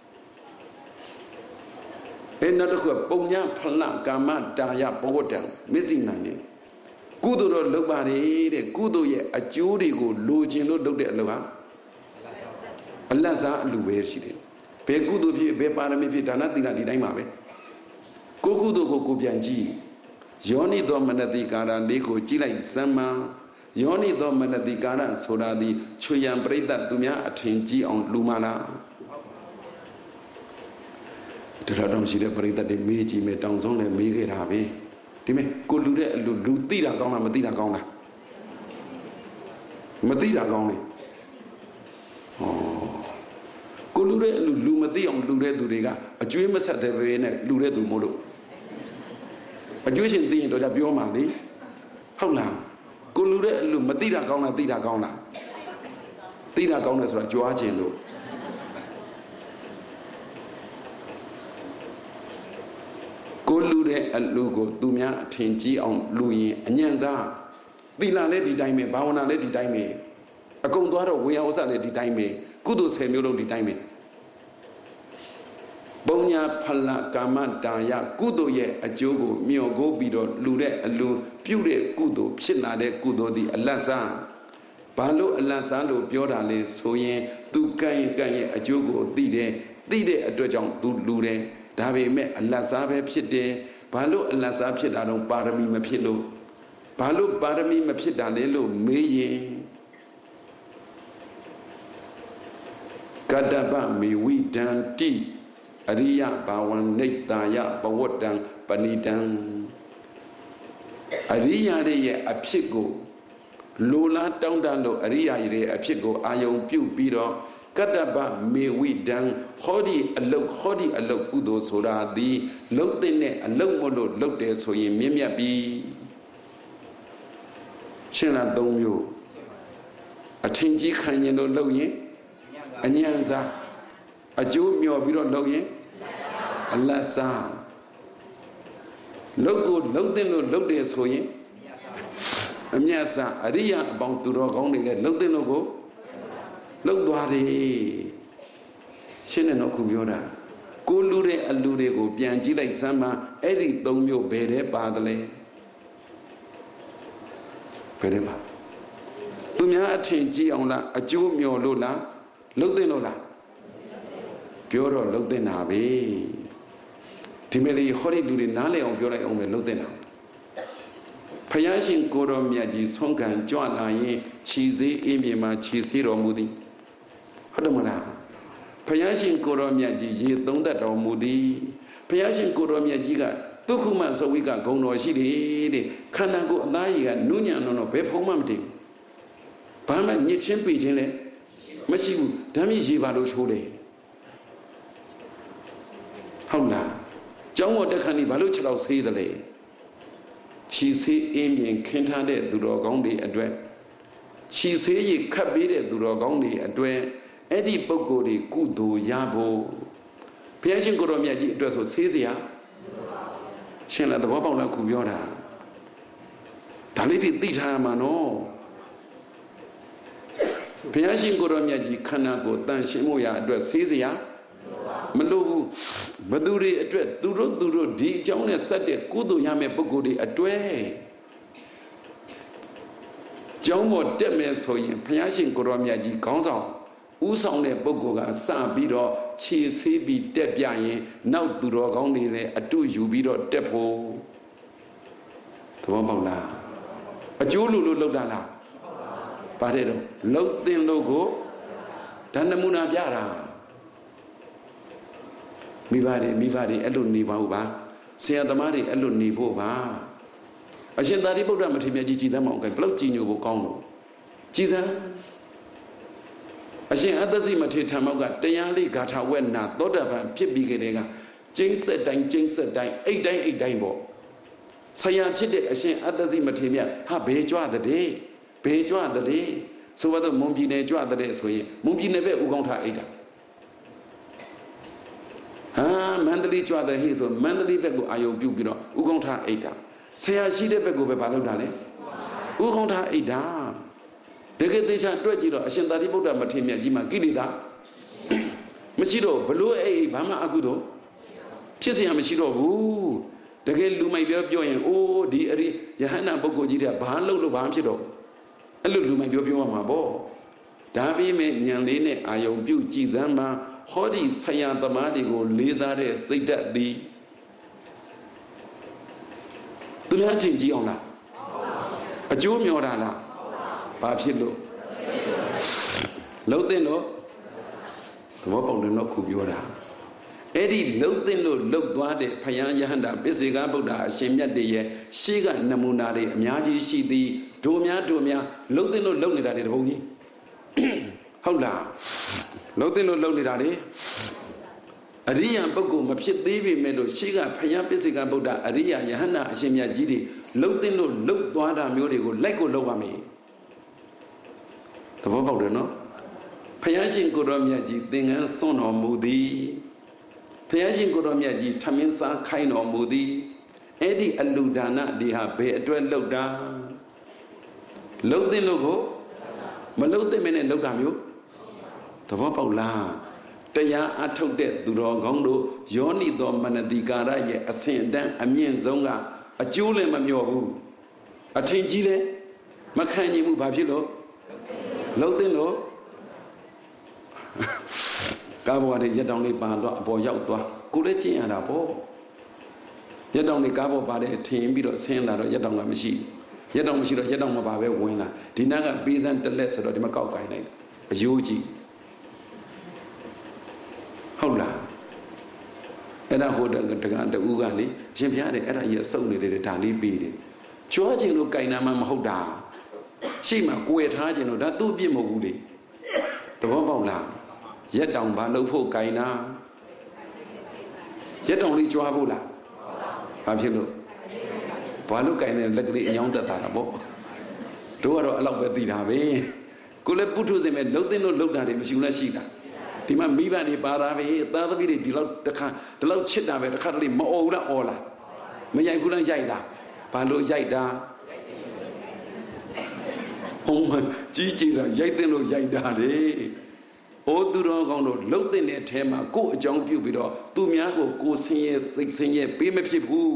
အဲနောက်တစ်ခုကပုံညာဖလကာမတာယပဝတ္တံမစ္စည်းနိုင်တယ်ကုသိုလ်တော့လုပ်ပါလေတဲ့ကုသိုလ်ရဲ့အကျိုးတွေကိုလိုချင်လို့လုပ်တဲ့အလုပ်ဟာအလတ်စားအလူပဲရှိတယ်ဘယ်ကုသိုလ်ဖြစ်ဘယ်ပါရမီဖြစ်ဒါနသီလဒီတိုင်းပါပဲကိုကုသိုလ်ကိုကိုပြန်ကြည့်ယောနိသောမနတိကာရလေးကိုကြည့်လိုက်စမ်းမယောနိသောမနတိကာရဆိုတာဒီချွေရန်ပရိသတ်သူများအထင်ကြီးအောင်လူမလားတရားတော်ရှိတဲ့ပရိသတ်တွေမေးကြည့်မယ်တောင်ဆုံးလည်းမေးခဲ့တာပဲဒီမဲ့ကိုလူတဲ့အလူလူသိတာကောင်းလားမသိတာကောင်းလားမသိတာကောင်းလေဩကိုလူတဲ့အလူလူမသိအောင်လူတဲ့သူတွေကအကျွေးမဆက်တဲ့ပဲနဲ့လူတဲ့သူမို့လို့အကျွေးရှင်သိရင်တော့ပြောမှလေဟုတ်လားကိုလူတဲ့အလူမသိတာကောင်းလားသိတာကောင်းလားသိတာကောင်းတယ်ဆိုတာကြွားခြင်းလို့ကိုလူတဲ့အလူကိုသူများအထင်ကြီးအောင်လူရင်အညံ့စားသီလလည်းဒီတိုင်းပဲဘာဝနာလည်းဒီတိုင်းပဲအကုန်သွားတော့ဝေယဥစ္စာလည်းဒီတိုင်းပဲကုသိုလ်ဆယ်မျိုးလုံးဒီတိုင်းပဲပုံညာဖလကာမတာယကုသိုလ်ရဲ့အကျိုးကိုမျှော်ကိုးပြီးတော့လူတဲ့အလူပြုတဲ့ကုသိုလ်ဖြစ်လာတဲ့ကုသိုလ်ဒီအလတ်စားဘာလို့အလတ်စားလို့ပြောတာလဲဆိုရင်သူကံရဲ့ကံရဲ့အကျိုးကိုသိတယ်သိတဲ့အတွက်ကြောင့်သူလူတယ်ဒါပေမဲ့အလတ်စားပဲဖြစ်တယ်ဘာလို့အလတ်စားဖြစ်တာတော့ပါရမီမဖြစ်လို့ဘာလို့ပါရမီမဖြစ်တာလဲလို့မေးရင်ကတ္တပမေဝိဒန္တိအရိယဘာဝံနိတ္တာယဘဝတံပဏိတံအရိယရဲ့အဖြစ်ကိုလိုလားတောင်းတလို့အရိယရဲ့အဖြစ်ကိုအာယုံပြုတ်ပြီးတော့ကတ္တပမေဝိဒံဟောဒီအလုတ်ဟောဒီအလုတ်ကုသိုလ်ဆိုတာဒီလုတ်တဲ့အလုတ်မလို့လုတ်တယ်ဆိုရင်မြင့်မြတ်ပြီးရှင်းလားသုံးမျိုးအထင်ကြီးခံရင်လို့လုတ်ရင်အညံ့စားအကျိုးမျှော်ပြီးတော့လုတ်ရင်အလတ်စားလုတ်ကိုလုတ်တဲ့လို့လုတ်တယ်ဆိုရင်အမြတ်စားအရိယအပေါင်းသူတော်ကောင်းတွေလည်းလုတ်တဲ့လို့ကိုလုတ်သွားတယ်ရှင်းတယ်နော်ခုပြောတာကိုလူတဲ့အလူတွေကိုပြန်ကြည့်လိုက်စမ်းပါအဲ့ဒီသုံးမျိုးဘယ်ထဲပါတယ်လဲဘယ်ထဲမှာသူများအထင်ကြီးအောင်လားအကျိုးမျှော်လို့လားလုတ်တဲ့လို့လားပြောတော့လုတ်တဲ့နာပဲဒီမဲ့လေဟောဒီလူတွေနားလည်အောင်ပြောလိုက်အောင်ပဲလုတ်တဲ့နာဖယားရှင်ကိုတော်မြတ်ကြီးဆုံးခံကြွလာရင်ခြီစေးအေးမြေမှာခြီစေးတော်မူသည်ဟုတ်တယ်မလားဘုရားရှင်ကိုတော်မြတ်ကြီးရေသုံးသက်တော်မူသည်ဘုရားရှင်ကိုတော်မြတ်ကြီးကဒုက္ခမသဝိကဂုံတော်ရှိတယ်တဲ့ခန္ဓာကိုယ်အသားကြီးကနုညံ့တော့ဘယ်ဖုံးမှမတည်ဘာမှညစ်ချင်းပေချင်းလည်းမရှိဘူးဓာမြရေပါလို့ချိုးတယ်ဟုတ်လားကျောင်းတော်တက်ခဏီဘာလို့ခြေတော်ဆေးတယ်လဲခြီဆေးအင်းမြင်ခင်းထားတဲ့သူတော်ကောင်းတွေအတွက်ခြီဆေးရခတ်ပေးတဲ့သူတော်ကောင်းတွေအတွက်အဲ့ဒီပုဂ္ဂိုလ်တွေကုသိုလ်ရဖို့ဘုရားရှင်ကိုတော်မြတ်ကြီးအတွက်ဆိုဆေးစရာရှင်းလားသဘောပေါက်လားခုပြောတာဒါလေးတွေသိထားရမှာနော်ဘုရားရှင်ကိုတော်မြတ်ကြီးခန္ဓာကိုယ်တန်ရှင်းဖို့ရအတွက်ဆေးစရာမလိုဘူးဘသူတွေအတွက်သူတို့သူတို့ဒီအကြောင်းနဲ့ဆက်တဲ့ကုသိုလ်ရမယ့်ပုဂ္ဂိုလ်တွေအတွက်ကျောင်းပေါ်တက်မယ်ဆိုရင်ဘုရားရှင်ကိုတော်မြတ်ကြီးခေါင်းဆောင်ဥဆောင်တဲ့ပုဂ္ဂိုလ်ကစပြီးတော့ခြေဆေးပြီးတက်ပြရင်နောက်သူတော်ကောင်းတွေလည်းအတူယူပြီးတော့တက်ဖို့သဘောပေါက်လားအကျိုးလို့လို့လောက်တာလားပါတယ်တော့လောက်တင်လို့ကိုဒါနမူနာပြတာမိဘတွေမိဘတွေအဲ့လိုနေပါဦးပါဆရာသမားတွေအဲ့လိုနေဖို့ပါအရှင်သာရိပုတ္တမထေရမြတ်ကြီးကြည်စမ်းမအောင်ကဘလောက်ကြည်ညိုဖို့ကောင်းလို့ကြည်စမ်းအရှင်အတ္တစီမထေရထံမောက်ကတရားလေးဂါထာဝက်နာသောတာပန်ဖြစ်ပြီးကြတဲ့ကကျင်းဆက်တိုင်းကျင်းဆက်တိုင်းအိတ်တိုင်းအိတ်တိုင်းပေါ့ဆရာဖြစ်တဲ့အရှင်အတ္တစီမထေရမြတ်ဟာဘယ်ကြွတဲ့ဘယ်ကြွတဲ့ဆိုတော့မွန်ပြည်နယ်ကြွတဲ့ဆိုရင်မွန်ပြည်နယ်ပဲဥကောင်းထားအိတ်တာဟာမန္တလေးကြွတဲ့ဟိဆိုမန္တလေးဘက်ကိုအာယုံပြုတ်ပြီးတော့ဥကောင်းထားအိတ်တာဆရာရှိတဲ့ဘက်ကိုပဲမလုပ်တာလေဥကောင်းထားအိတ်တာတကယ်သေချာတွေ့ကြည့်တော့အရှင်သာရိပုတ္တမထေရမြတ်ကြီးမှာကိလေသာမရှိတော့ဘလို့အဲ့ဘာမှအကုသို့ဖြစ်เสียမရှိတော့ဘူးတကယ်လူမိုက်ပြောပြောရင်အိုးဒီအရိယဟန္တာပုဂ္ဂိုလ်ကြီးတဲ့ဘာလုပ်လို့ဘာမှဖြစ်တော့အဲ့လိုလူမိုက်ပြောပြောမှာပေါ့ဒါပြီးမဲ့ဉာဏ်လေးနဲ့အာယုံပြုတ်ကြည်စမ်းမှာဟောဒီဆရာသမားတွေကိုလေးစားတဲ့စိတ်ဓာတ်သည်သူများထင်ကြည့်အောင်လားအကျိုးမျှော်တာလားဘာဖြစ်လို့လှုပ်တဲ့လို့သဘောပေါက်တယ်နော်ခုပြောတာအဲ့ဒီလှုပ်တဲ့လို့လှုပ်သွားတဲ့ဖယားယဟန္တာပစ္စေကဗုဒ္ဓအရှင်မြတ်တည်းရဲ့ရှေ့ကနမူနာတွေအများကြီးရှိသည်တို့များတို့များလှုပ်တဲ့လို့လှုပ်နေတာတွေတပုံကြီးဟုတ်လားလှုပ်တဲ့လို့လှုပ်နေတာတွေအရိယာပုဂ္ဂိုလ်မဖြစ်သေးပေမဲ့လို့ရှေ့ကဖယားပစ္စေကဗုဒ္ဓအရိယာယဟန္တာအရှင်မြတ်ကြီးတွေလှုပ်တဲ့လို့လှုပ်သွားတာမျိုးတွေကိုလိုက်ကိုလှုပ်ရမယ်သဘောပေါက်တယ်နော်ဖယားရှင်ကိုရောမြတ်ကြီးသင်္ကန်းစွန့်တော်မူသည်ဖယားရှင်ကိုရောမြတ်ကြီးထမင်းစားခိုင်းတော်မူသည်အဲ့ဒီအလူဒါနဒီဟာဘယ်အတွက်လှုပ်တာလှုပ်တဲ့လို့ကိုမလှုပ်တဲ့မနဲ့လှုပ်တာမျိုးသဘောပေါက်လားတရားအထုတ်တဲ့သူတော်ကောင်းတို့ယောနိသောမနတိကာရရဲ့အစဉ်အတန်းအမြင့်ဆုံးကအကျိုးလည်းမမျှော်ဘူးအထင်ကြီးလည်းမခံနိုင်ဘူးဘာဖြစ်လို့လှုပ်တဲ့လို့ကားပေါ်ကနေရက်တောင်လေးပါတော့အပေါ်ရောက်သွားကိုလည်းကျင့်ရတာပေါ့ရက်တောင်လေးကားပေါ်ပါတယ်ထင်ပြီးတော့ဆင်းလာတော့ရက်တောင်ကမရှိရက်တောင်မရှိတော့ရက်တောင်မပါပဲဝင်လာဒီနားကပေးစမ်းတလက်ဆိုတော့ဒီမှာကောက်ကိုင်းလိုက်အယိုးကြီးဟုတ်လားအဲ့ဒါဟိုတကတကတူကလေရှင်ပြရတယ်အဲ့ဒါကြီးအစုံနေတယ်ဒါလေးပေးတယ်ကြွားခြင်းလို့ကိုင်နာမှမဟုတ်တာရှိမှကိုယ်ထားခြင်းလို့ဒါသူ့ပြစ်မဟုတ်ဘူးလေသဘောပေါက်လားရက်တောင်ဘာလို့ဖို့ကိုင်နာရက်တောင်လေးကြွားဖို့လားဘာဖြစ်လို့ဘာလို့ကိုင်နေလက်ကလေးအယောင်းတက်တာလားပေါ့တို့ကတော့အဲ့လောက်ပဲသိတာပဲကိုလည်းပုထုဇဉ်ပဲလှုပ်တဲ့လို့လှုပ်တာတွေမရှိဘူးလားရှိတာဒီမှာမိဘတွေပါတာပဲသားသမီးတွေဒီလောက်တခါဒီလောက်ချစ်တာပဲတခါတလေမအော်ဘူးလားအော်လားမရိုက်ဘူးလားရိုက်လားဘာလို့ရိုက်တာဟုတ်မှကြီးကြီးတာရိုက်တဲ့လို့ရိုက်တာလေအိုးသူတော်ကောင်းတို့လှုပ်တဲ့အထဲမှာကိုယ်အကြောင်းပြုပြီးတော့သူများကိုကိုယ်ဆင်းရဲစိတ်ဆင်းရဲပေးမဖြစ်ဘူး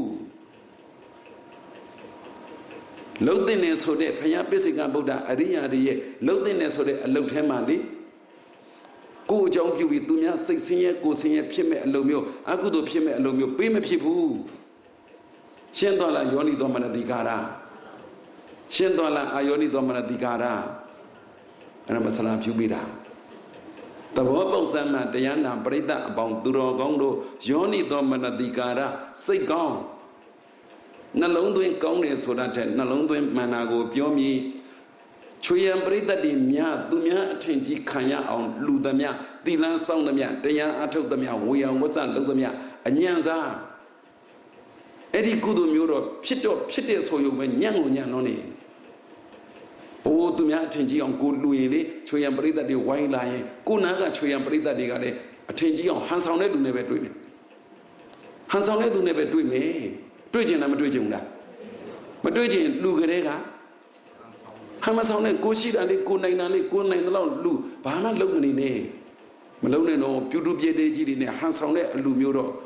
လှုပ်တဲ့ဆိုတဲ့ဘုရားပစ္စေကဗုဒ္ဓအရိယာတွေရဲ့လှုပ်တဲ့ဆိုတဲ့အလုပ်ထဲမှာလေကိုယ်အကြောင်းပြုပြီးသူများစိတ်ဆင်းရဲကိုယ်ဆင်းရဲဖြစ်မဲ့အလုပ်မျိုးအကုသိုလ်ဖြစ်မဲ့အလုပ်မျိုးပေးမဖြစ်ဘူးရှင်းသွားလားယောနိသောမနတိကာရရှင်းသွားလားအာယောနိသောမနတိကာရအဲ့ဒါမဆလာပြုပြီးတာသဘောပေါက်စမ်းမှတရားနာပရိသတ်အပေါင်းသူတော်ကောင်းတို့ယောနိသောမနတိကာရစိတ်ကောင်းနှလုံးသွင်းကောင်းတယ်ဆိုတာတဲ့နှလုံးသွင်းမှန်တာကိုပြောမြည်ချွေရန်ပရိသတ်တွေများသူများအထင်ကြီးခံရအောင်လူသမျှတိလန်းဆောင်သမျှတရားအထုတ်သမျှဝေယံဝဆလုပ်သမျှအညံစားအဲ့ဒီကုသိုလ်မျိုးတော့ဖြစ်တော့ဖြစ်တဲ့ဆိုရုံပဲညံ့ကိုညံ့လုံးနေဘိုးသူများအထင်ကြီးအောင်ကိုလူရင်လေချွေရန်ပရိသတ်တွေဝိုင်းလာရင်ကိုနာကချွေရန်ပရိသတ်တွေကလည်းအထင်ကြီးအောင်ဟန်ဆောင်တဲ့လူနဲ့ပဲတွေ့မယ်ဟန်ဆောင်တဲ့သူနဲ့ပဲတွေ့မယ်တွေ့ကျင်လားမတွေ့ကျင်ဘူးလားမတွေ့ကျင်လူကလေးကဟမ်မဆောင်နဲ့ကိုရှိတာလေးကိုနိုင်တာလေးကိုနိုင်တဲ့လောက်လူဘာမှလုံနေနေမလုံနဲ့တော့ပြူတူပြေသေးကြီးတွေနဲ့ဟန်ဆောင်တဲ့အလူမျိုးတော့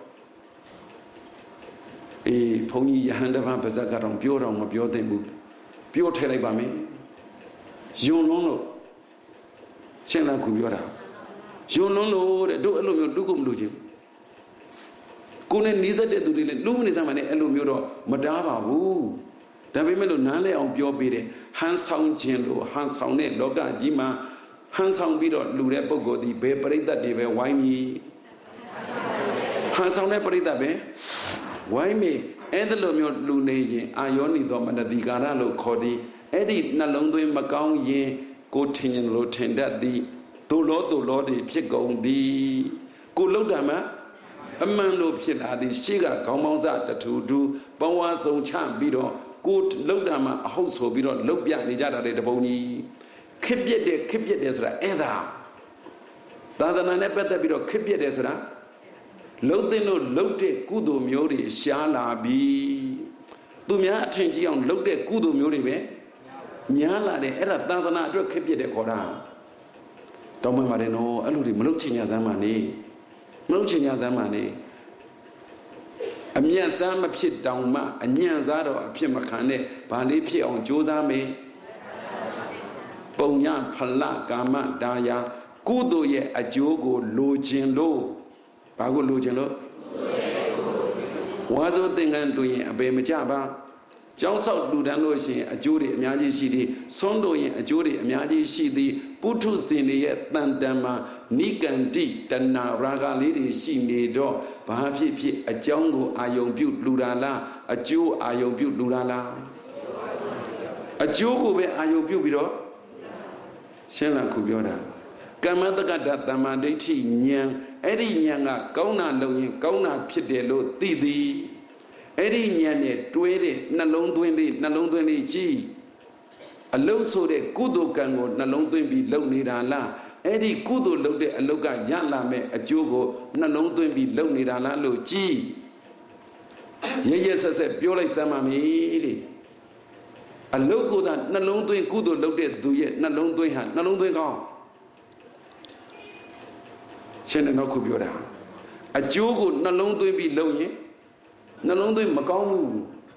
အေးဘုန်းကြီးယဟန်တပန်းပါဇက်ကတော့ပြောတော့မပြောသင့်ဘူးပြောထည့်လိုက်ပါမယ်ယွန်းလုံးလို့ရှင်းလာခုပြောတာယွန်းလုံးလို့တဲ့တို့အဲ့လိုမျိုးလူကိုမလူချင်းကိုနဲ့နီးစပ်တဲ့သူတွေလည်းလူမနေစမ်းမှလည်းအဲ့လိုမျိုးတော့မတားပါဘူးဒါပေမဲ့လို့နားလဲအောင်ပြောပေးတယ်ဟန်ဆောင်ခြင်းလို့ဟန်ဆောင်တဲ့လောကကြီးမှာဟန်ဆောင်ပြီးတော့လူတဲ့ပုဂ္ဂိုလ်ဒီဘယ်ပရိသတ်တွေပဲဝိုင်းမီဟန်ဆောင်တဲ့ပရိသတ်ပဲဝိုင်းမီအဲ့ဒါလိုမျိုးလူနေရင်အာယောနိသောမနတိကာရလို့ခေါ်သည်အဲ့ဒီနှလုံးသွင်းမကောင်းရင်ကိုထင်ရင်လို့ထင်တတ်သည်ဒုလောဒုလောတွေဖြစ်ကုန်သည်ကိုလှုပ်တာမှအမှန်လို့ဖြစ်လာသည်ရှေ့ကခေါင်းပေါင်းစတထူထူပဝါဆုံးချပြီးတော့ကိုလှုပ်တာမှအဟုတ်ဆိုပြီးတော့လှုပ်ပြနေကြတာလေတပုံကြီးခစ်ပြက်တယ်ခစ်ပြက်တယ်ဆိုတာအဲ့ဒါသာသနာနဲ့ပတ်သက်ပြီးတော့ခစ်ပြက်တယ်ဆိုတာလှုပ်တဲ့လို့လှုပ်တဲ့ကုသိုလ်မျိုးတွေရှားလာပြီသူများအထင်ကြီးအောင်လှုပ်တဲ့ကုသိုလ်မျိုးတွေပဲများလာတယ်အဲ့ဒါသာသနာအတွက်ခစ်ပြက်တယ်ခေါ်တာတောင်းပန်ပါတယ်နော်အဲ့လိုတွေမလှုပ်ချင်ကြစမ်းပါနေမလှုပ်ချင်ကြစမ်းပါနေအမြတ်စားမဖြစ်တောင်မှအညံ့စားတော့အဖြစ်မခံနဲ့ဗာလေးဖြစ်အောင်ကြိုးစားမယ်ပုံညဖလကာမတာယာကုသိုလ်ရဲ့အကျိုးကိုလိုချင်လို့ဘာကိုလိုချင်လို့ဝါဆိုသင်္ကန်းတွေ့ရင်အပေမကြပါကျောင်းဆောက်လူတန်းလို့ရှိရင်အကျိုးတွေအများကြီးရှိသည်ဆွမ်းလို့ရင်အကျိုးတွေအများကြီးရှိသည်ပုထုဇဉ်တွေရဲ့တန်တန်မှာနိကန္တိတဏရာဂလေးတွေရှိနေတော့ဘာဖြစ်ဖြစ်အကြောင်းကိုအာယုံပြုလူတာလားအကျိုးအာယုံပြုလူတာလားအကျိုးကိုပဲအာယုံပြုပြီးတော့ရှင်းလားခုပြောတာကမ္မတက္ကတသမ္မာဒိဋ္ဌိဉာဏ်အဲ့ဒီဉာဏ်ကကောင်းတာလုပ်ရင်ကောင်းတာဖြစ်တယ်လို့သိသည်အဲ့ဒီဉာဏ်နဲ့တွဲတဲ့နှလုံးသွင်းလေးနှလုံးသွင်းလေးကြည့်အလုတ်ဆိုတဲ့ကုသိုလ်ကံကိုနှလုံးသွင်းပြီးလုပ်နေတာလားအဲ့ဒီကုသိုလ်လုပ်တဲ့အလုတ်ကရလာမဲ့အကျိုးကိုနှလုံးသွင်းပြီးလုပ်နေတာလားလို့ကြည့်ရရဆက်ဆက်ပြောလိုက်စမ်းပါမည်လေအလုတ်ကိုသာနှလုံးသွင်းကုသိုလ်လုပ်တဲ့သူရဲ့နှလုံးသွင်းဟာနှလုံးသွင်းကောင်းရှင်းတယ်နော်ခုပြောတာအကျိုးကိုနှလုံးသွင်းပြီးလုပ်ရင်နှလုံးသွင်းမကောင်းဘူး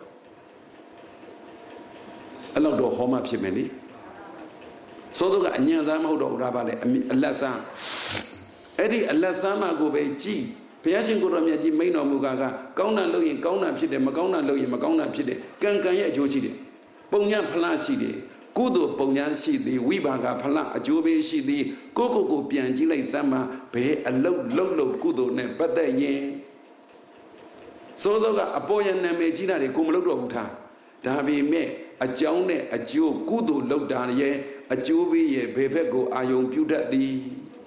အဲ့လောက်တော့ဟောမှဖြစ်မယ်လေသောတော့ကအညံစားမဟုတ်တော့ဘူးဒါပါလေအလက်စားအဲ့ဒီအလက်စားမှကိုပဲကြည်ဘုရားရှင်ကိုတော်မြတ်ကြီးမိန့်တော်မူကားကကောင်းတာလုပ်ရင်ကောင်းတာဖြစ်တယ်မကောင်းတာလုပ်ရင်မကောင်းတာဖြစ်တယ်ကံကံရဲ့အကျိုးရှိတယ်ပုံညာဖလားရှိတယ်ကုသိုလ်ပုံညာရှိသည်ဝိပါကဖလားအကျိုးပေးရှိသည်ကိုကိုကိုပြန်ကြည့်လိုက်စမ်းပါဘယ်အလုတ်လုတ်လုတ်ကုသိုလ်နဲ့ပတ်သက်ရင်သောသောကအပေါ်ရနာမည်ကြီးတာတွေကိုမလုပ်တော့ဘူးထားဒါပေမဲ့အကြောင်းနဲ့အကျိုးကုသိုလ်လုပ်တာရဲ့အကျိုးပေးရဲ့ဘယ်ဘက်ကိုအာယုံပြုတတ်သည်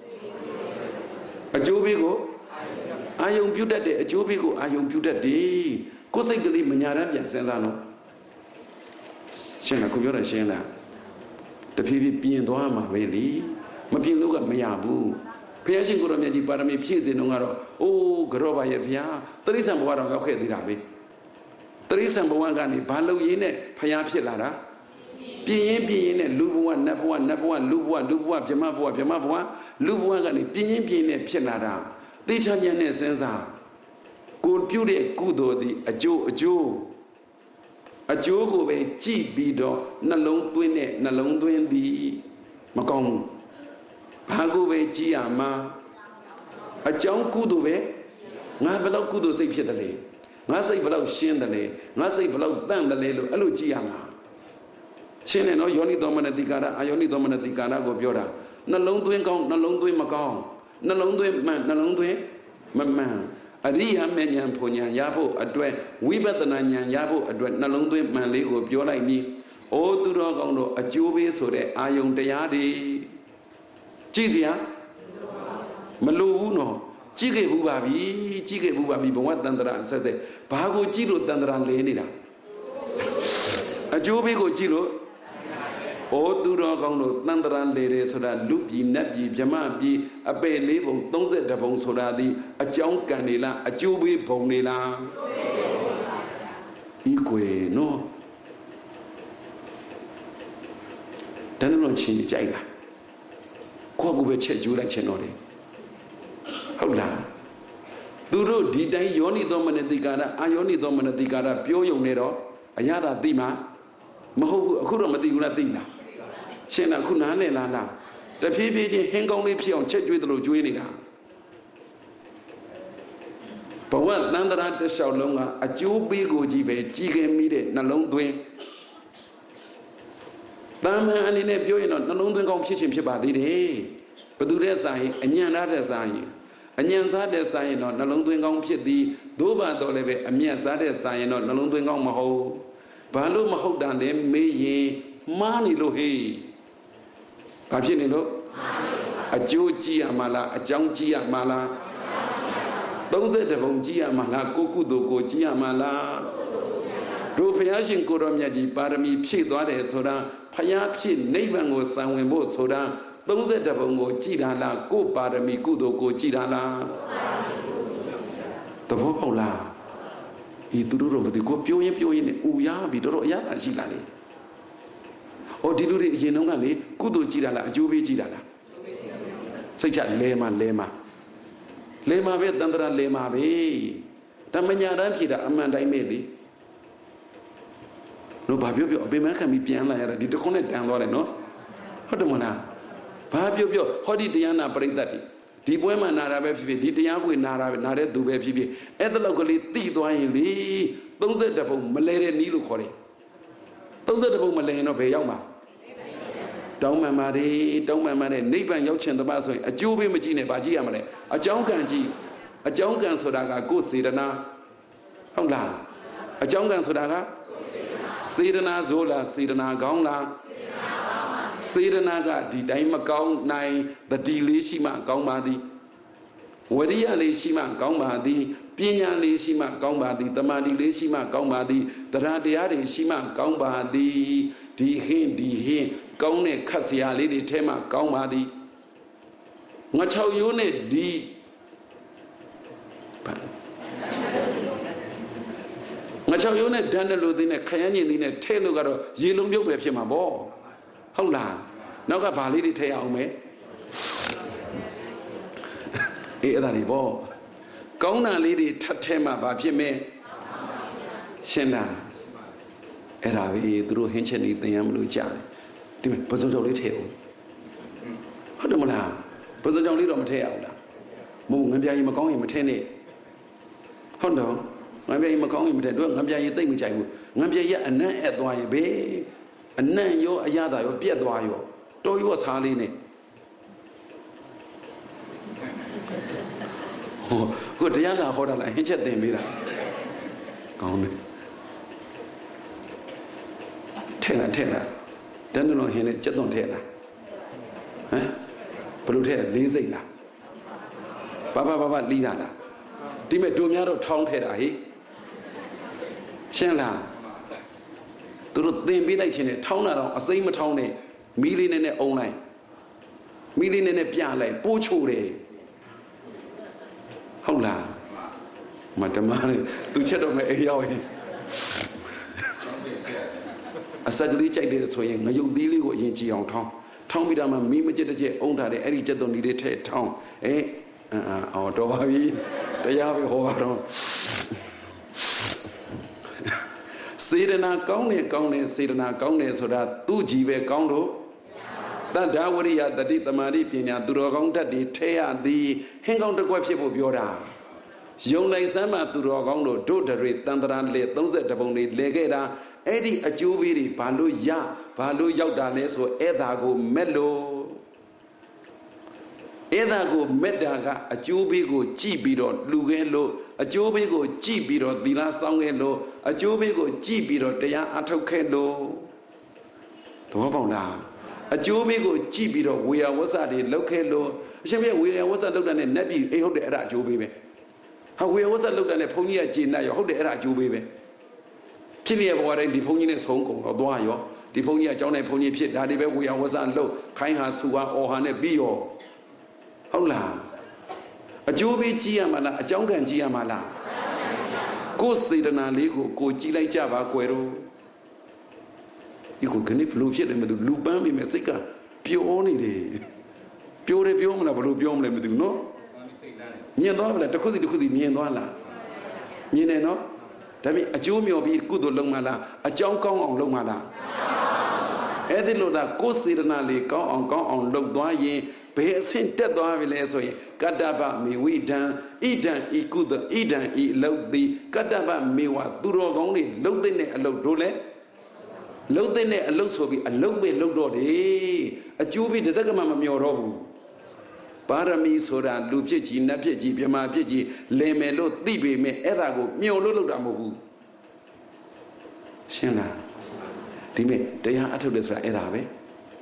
အကျိုးပေးကိုအာယုံပြုတတ်တယ်အကျိုးပေးကိုအာယုံပြုတတ်တယ်ကိုယ်စိတ်ကလေးမညာတမ်းပြန်စဉ်းစားတော့ရှင်းလားကိုပြောတာရှင်းလားတဖြည်းဖြည်းပြင်သွားမှာပဲလေမပြင်လို့ကမရဘူးဘုရားရှင်ကိုယ်တော်မြတ်ကြီးပါရမီဖြည့်စင်တော့ကတော့အိုးကြောပါရဲ့ဘုရားတိရစ္ဆာန်ဘဝတော့ရောက်ခဲ့သေးတာပဲတိရစ္ဆာန်ဘဝကနေဘာလို့ရင်းနဲ့ဘုရားဖြစ်လာတာပြင်ရင်ပြင်ရင်နဲ့လူဘဝနတ်ဘဝနတ်ဘဝလူဘဝလူဘဝဗြဟ္မဘဝဗြဟ္မဘဝလူဘဝကနေပြင်ရင်ပြင်နဲ့ဖြစ်လာတာသိချဉာဏ်နဲ့စဉ်းစားကိုပြုတဲ့ကုသိုလ်သည်အကျိုးအကျိုးအကျိုးကိုပဲကြည့်ပြီးတော့နှလုံးသွင်းတဲ့နှလုံးသွင်းသည်မကောင်းဘူးဘာကိုပဲကြည့်ရမှာအကြောင်းကုသိုလ်ပဲငါဘယ်လောက်ကုသိုလ်စိတ်ဖြစ်တယ်လဲငါစိတ်ဘယ်လောက်ရှင်းတယ်လဲငါစိတ်ဘယ်လောက်တန့်တယ်လဲလို့အဲ့လိုကြည့်ရမှာရှင်းတယ်နော်ယောနိသောမနတိကာရအာယောနိသောမနတိကာရကိုပြောတာနှလုံးသွင်းကောင်းနှလုံးသွင်းမကောင်းနှလုံးသွင်းမှန်နှလုံးသွင်းမမှန်အရိယာမေဉာဏ်ဖွဉာဏ်ရဖို့အတွက်ဝိပဿနာဉာဏ်ရဖို့အတွက်နှလုံးသွင်းမှန်လေးကိုပြောလိုက်ပြီးအိုသူတော်ကောင်းတို့အကျိုးပေးဆိုတဲ့အာယုန်တရားတွေကြည့်စရာမလိုဘူးနော်ကြည့်ခဲ့ဘူးပါပြီကြည့်ခဲ့ဘူးပါပြီဘဝတန္တရာဆက်ဆက်ဘာကိုကြည့်လို့တန္တရာလဲနေတာအကျိုးပေးကိုကြည့်လို့အိုသူတော်ကောင်းတို့တန္တရာလေတယ်ဆိုတာလူပြည်နတ်ပြည်ဗြဟ္မပြည်အပေလေးပုံသုံးဆယ်တပုံဆိုတာဒီအကြောင်းကံနေလားအကျိုးပေးပုံနေလားဤကွယ်နော်တန်းလုံးချင်းကြိုက်လားကိုယ့်ကိုယ်ပဲချက်ကျူးလိုက်ချင်တော့တယ်ဟုတ်လားသူတို့ဒီတိုင်းယောနိသောမနတိကာရအာယောနိသောမနတိကာရပြောယုံနေတော့အရသာသိမှာမဟုတ်ဘူးအခုတော့မသိဘူးလားသိလားရှင်းလားခုနားလည်လားလားတဖြည်းဖြည်းချင်းဟင်းကောင်းလေးဖြစ်အောင်ချက်ကျွေးသလိုကျွေးနေတာဘဝတန်တရာတစ်လျှောက်လုံးကအကျိုးပေးကိုကြီးပဲကြီးခင်မိတဲ့နှလုံးသွင်းတမန်အနေနဲ့ပြောရင်တော့နှလုံးသွင်းကောင်းဖြစ်ခြင်းဖြစ်ပါသေးတယ်ဘသူတဲ့ဆိုင်အညံ့တဲ့ဆိုင်အညံ့စားတဲ့ဆိုင်တော့နှလုံးသွင်းကောင်းဖြစ်သည်သို့ပါတော့လည်းပဲအမျက်စားတဲ့ဆိုင်တော့နှလုံးသွင်းကောင်းမဟုတ်ဘာလို့မဟုတ်တာလဲမေးရင်မှားနေလို့ဟေးဘာဖြစ်နေလို့အကျိုးကြည့်ရမှာလားအကြောင်းကြည့်ရမှာလားသုံးဆယ်တပုံကြည့်ရမှာလားကိုကုသိုလ်ကိုကြည့်ရမှာလားတို့ဘုရားရှင်ကိုတော်မြတ်ကြီးပါရမီဖြည့်သွားတယ်ဆိုတာဘုရားဖြစ်နိဗ္ဗာန်ကိုစံဝင်ဖို့ဆိုတာသုံးဆယ်တပုံကိုကြည့်တာလားကိုပါရမီကုသိုလ်ကိုကြည့်တာလားသဘောပေါက်လားဤသူတို့တော့မသိကိုပြောရင်ပြောရင်နဲ့ဦးရပြီတော်တော်အရသာရှိလာလေ။အော်ဒီလူတွေအရင်တုန်းကလေကုသိုလ်ကြည့်တာလားအကျိုးပေးကြည့်တာလားစိတ်ချလဲမှာလဲမှာလဲမှာပဲတန္တရာလဲမှာပဲဒါမညာတမ်းဖြေတာအမှန်တိုင်းပဲလေတို့ဘာပြောပြောအပေမခံပြီးပြန်လာရတာဒီတခုနဲ့တန်သွားတယ်နော်ဟုတ်တယ်မလားဘာပြောပြောဟောဒီတရားနာပရိသတ်တွေဒီပွဲမှာနာတာပဲဖြစ်ဖြစ်ဒီတရားကိုနာတာပဲနာတဲ့သူပဲဖြစ်ဖြစ်အဲ့ဒါလောက်ကလေးတိသွားရင်လေသုံးဆယ်တပုံမလဲတဲ့နီးလို့ခေါ်တယ်သုံးဆယ်တပုံမလည်ရင်တော့ဘယ်ရောက်မှာတောင်းမှန်ပါတယ်တောင်းမှန်ပါတယ်နိဗ္ဗာန်ရောက်ချင်သမားဆိုရင်အကျိုးပေးမကြည့်နဲ့ဗာကြည့်ရမလဲအကြောင်းကံကြည့်အကြောင်းကံဆိုတာကကိုယ်စေတနာဟုတ်လားအကြောင်းကံဆိုတာကစေတနာဆိုလားစေတနာကောင်းလားစေတနာကဒီတိုင်းမကောင်းနိုင်တတိလေးရှိမှကောင်းပါသည်ဝရိယလေးရှိမှကောင်းပါသည်ပညာလေးရှိမှကောင်းပါသည်တမာတိလေးရှိမှကောင်းပါသည်တရားတရားတွေရှိမှကောင်းပါသည်ဒီဟင်းဒီဟင်းကောင်းတဲ့ခတ်စရာလေးတွေထဲမှာကောင်းပါသည်ငါ၆ရိုးနဲ့ဒီငါ၆ရိုးနဲ့ဓာတ်နဲ့လို့သိနဲ့ခရမ်းညင်သေးနဲ့ထဲလို့ကတော့ရေလုံးပြုတ်ပဲဖြစ်မှာပေါ့ဟုတ်လားနောက်ကဘာလေးတွေထဲအောင်မယ်အေးအဲ့ဒါတွေပေါ့ကောင်းတာလေးတွေထပ်ထဲမှာဘာဖြစ်မဲရှင်းလားအဲ့ဒါပဲသူတို့ဟင်းချက်နေသင်ရမလို့ကြားတယ်ဒီမဲ့ပစုံကြောင်လေးထည့်အောင်ဟုတ်တယ်မလားပစုံကြောင်လေးတော့မထည့်ရဘူးလားမဟုတ်ငန်းပြာကြီးမကောင်းရင်မထည့်နဲ့ဟုတ်တော့ငန်းပြာကြီးမကောင်းရင်မထည့်တို့ငန်းပြာကြီးသိမ့်မကြိုက်ဘူးငန်းပြာကြီးအနံ့အပ်သွားရင်ဘေးအနံ့ရောအရသာရောပြက်သွားရောတော်ရောစားလေးနဲ့ဟိုကိုတရားလာဟောတာလားဟင်းချက်သင်ပေးတာကောင်းတယ်ထဲလာထဲလာတန်းလုံးဟင်းနဲ့ကြက်သွန်ထဲလာဟမ်ဘလို့ထဲလေးစိတ်လားဘာဘာဘာဘာလီးတာလားဒီမဲ့တို့များတော့ထောင်းထဲတာဟိရှင်းလားသူတို့သင်ပေးလိုက်ခြင်းနဲ့ထောင်းတာတော့အစိမ့်မထောင်းနဲ့မီးလေးနဲ့နဲ့အုံလိုက်မီးလေးနဲ့နဲ့ပြလိုက်ပိုးချိုတယ်ဟုတ်လားမတမနဲ့သူချက်တော့မဲ့အေးရောက်ရင်အစကလေးကြိုက်တယ်ဆိုရင်ငရုတ်သီးလေးကိုအရင်ကြည့်အောင်ထောင်းထောင်းပြီးတော့မှမီးမကြက်တကြက်အုံထားတယ်အဲ့ဒီကြက်သွန်ဒီလေးထည့်ထောင်းအေးအော်တော်ပါပြီတရားပဲဟောပါတော့စေတနာကောင်းတယ်ကောင်းတယ်စေတနာကောင်းတယ်ဆိုတာသူ့ကြီးပဲကောင်းလို့တတ္တဝရိယတတိတမာတိပညာသူတော်ကောင်းတတ်တွေထဲရသည်ဟင်းကောင်းတစ်ကွက်ဖြစ်ဖို့ပြောတာယုံလိုက်စမ်းမှသူတော်ကောင်းတို့ဒုဒရေတန်တရာလေသုံးဆယ်တပုံတွေလဲခဲ့တာအဲ့ဒီအကျိုးပေးတွေဘာလို့ရဘာလို့ရောက်တာလဲဆိုအဲ့ဒါကိုမက်လို့အဲ့ဒါကိုမက်တာကအကျိုးပေးကိုကြည်ပြီးတော့လူခဲလို့အကျိုးပေးကိုကြည်ပြီးတော့သီလဆောင်ခဲ့လို့အကျိုးပေးကိုကြည်ပြီးတော့တရားအထုတ်ခဲ့လို့သဘောပေါက်လားအကျိုးပေးကိုကြည်ပြီးတော့ဝေယဝဆတွေလောက်ခဲ့လို့အရှင်ပြဝေယဝဆလောက်တဲ့နဲ့နတ်ပြည်အိဟုတ်တယ်အဲ့ဒါအကျိုးပေးပဲဟာဝေယဝဆလောက်တဲ့နဲ့ဘုန်းကြီးကကျေနပ်ရောဟုတ်တယ်အဲ့ဒါအကျိုးပေးပဲဖြစ်နေဘဝတိုင်းဒီဘုန်းကြီးနဲ့ဆုံးကုန်တော့သွားရောဒီဘုန်းကြီးကအကြောင်းနဲ့ဘုန်းကြီးဖြစ်ဒါတွေပဲဝေယဝဆလောက်ခိုင်းဟာဆူဟာအော်ဟာနဲ့ပြီးရောဟုတ်လားအကျိုးပေးကြည့်ရမှာလားအကြောင်းခံကြည့်ရမှာလားကိုယ်စေတနာလေးကိုကိုကြည့်လိုက်ကြပါကွယ်တော့ဒီကိုခဏဘလို့ဖြစ်တယ်မသိဘူးလူပန်းမိမယ်စိတ်ကပျော်နေတယ်ပျော်တယ်ပြောမလားဘလို့ပြောမလဲမသိဘူးနော်မြင်သွားမလားတစ်ခုစီတစ်ခုစီမြင်သွားလားမြင်တယ်နော်ဒါပေမဲ့အကျိုးမျှော်ပြီးကုသိုလ်လုပ်မှလားအကြောင်းကောင်းအောင်လုပ်မှလားအဲ့ဒီလိုသာကိုယ်စေတနာလေးကောင်းအောင်ကောင်းအောင်လုပ်သွားရင်ဘယ်အဆင့်တက်သွားပြီလဲဆိုရင်ကတ္တဗမေဝိဒံဣဒံဤကုသဣဒံဤလုတ်တိကတ္တဗမေဝသူတော်ကောင်းတွေလုတ်တဲ့အလုတ်တို့လဲလုတ်တဲ့အလုတ်ဆိုပြီးအလုတ်ပဲလုတ်တော့တယ်အကျိုးပြီးတစ်စက္ကမှမမျောတော့ဘူးပါရမီဆိုတာလူဖြစ်ကြီးနတ်ဖြစ်ကြီးမြမဖြစ်ကြီးလင်မယ်လို့သိပေမဲ့အဲ့ဒါကိုမျောလို့လုပ်တာမဟုတ်ဘူးရှင်းလားဒီမဲ့တရားအထုတ်တယ်ဆိုတာအဲ့ဒါပဲ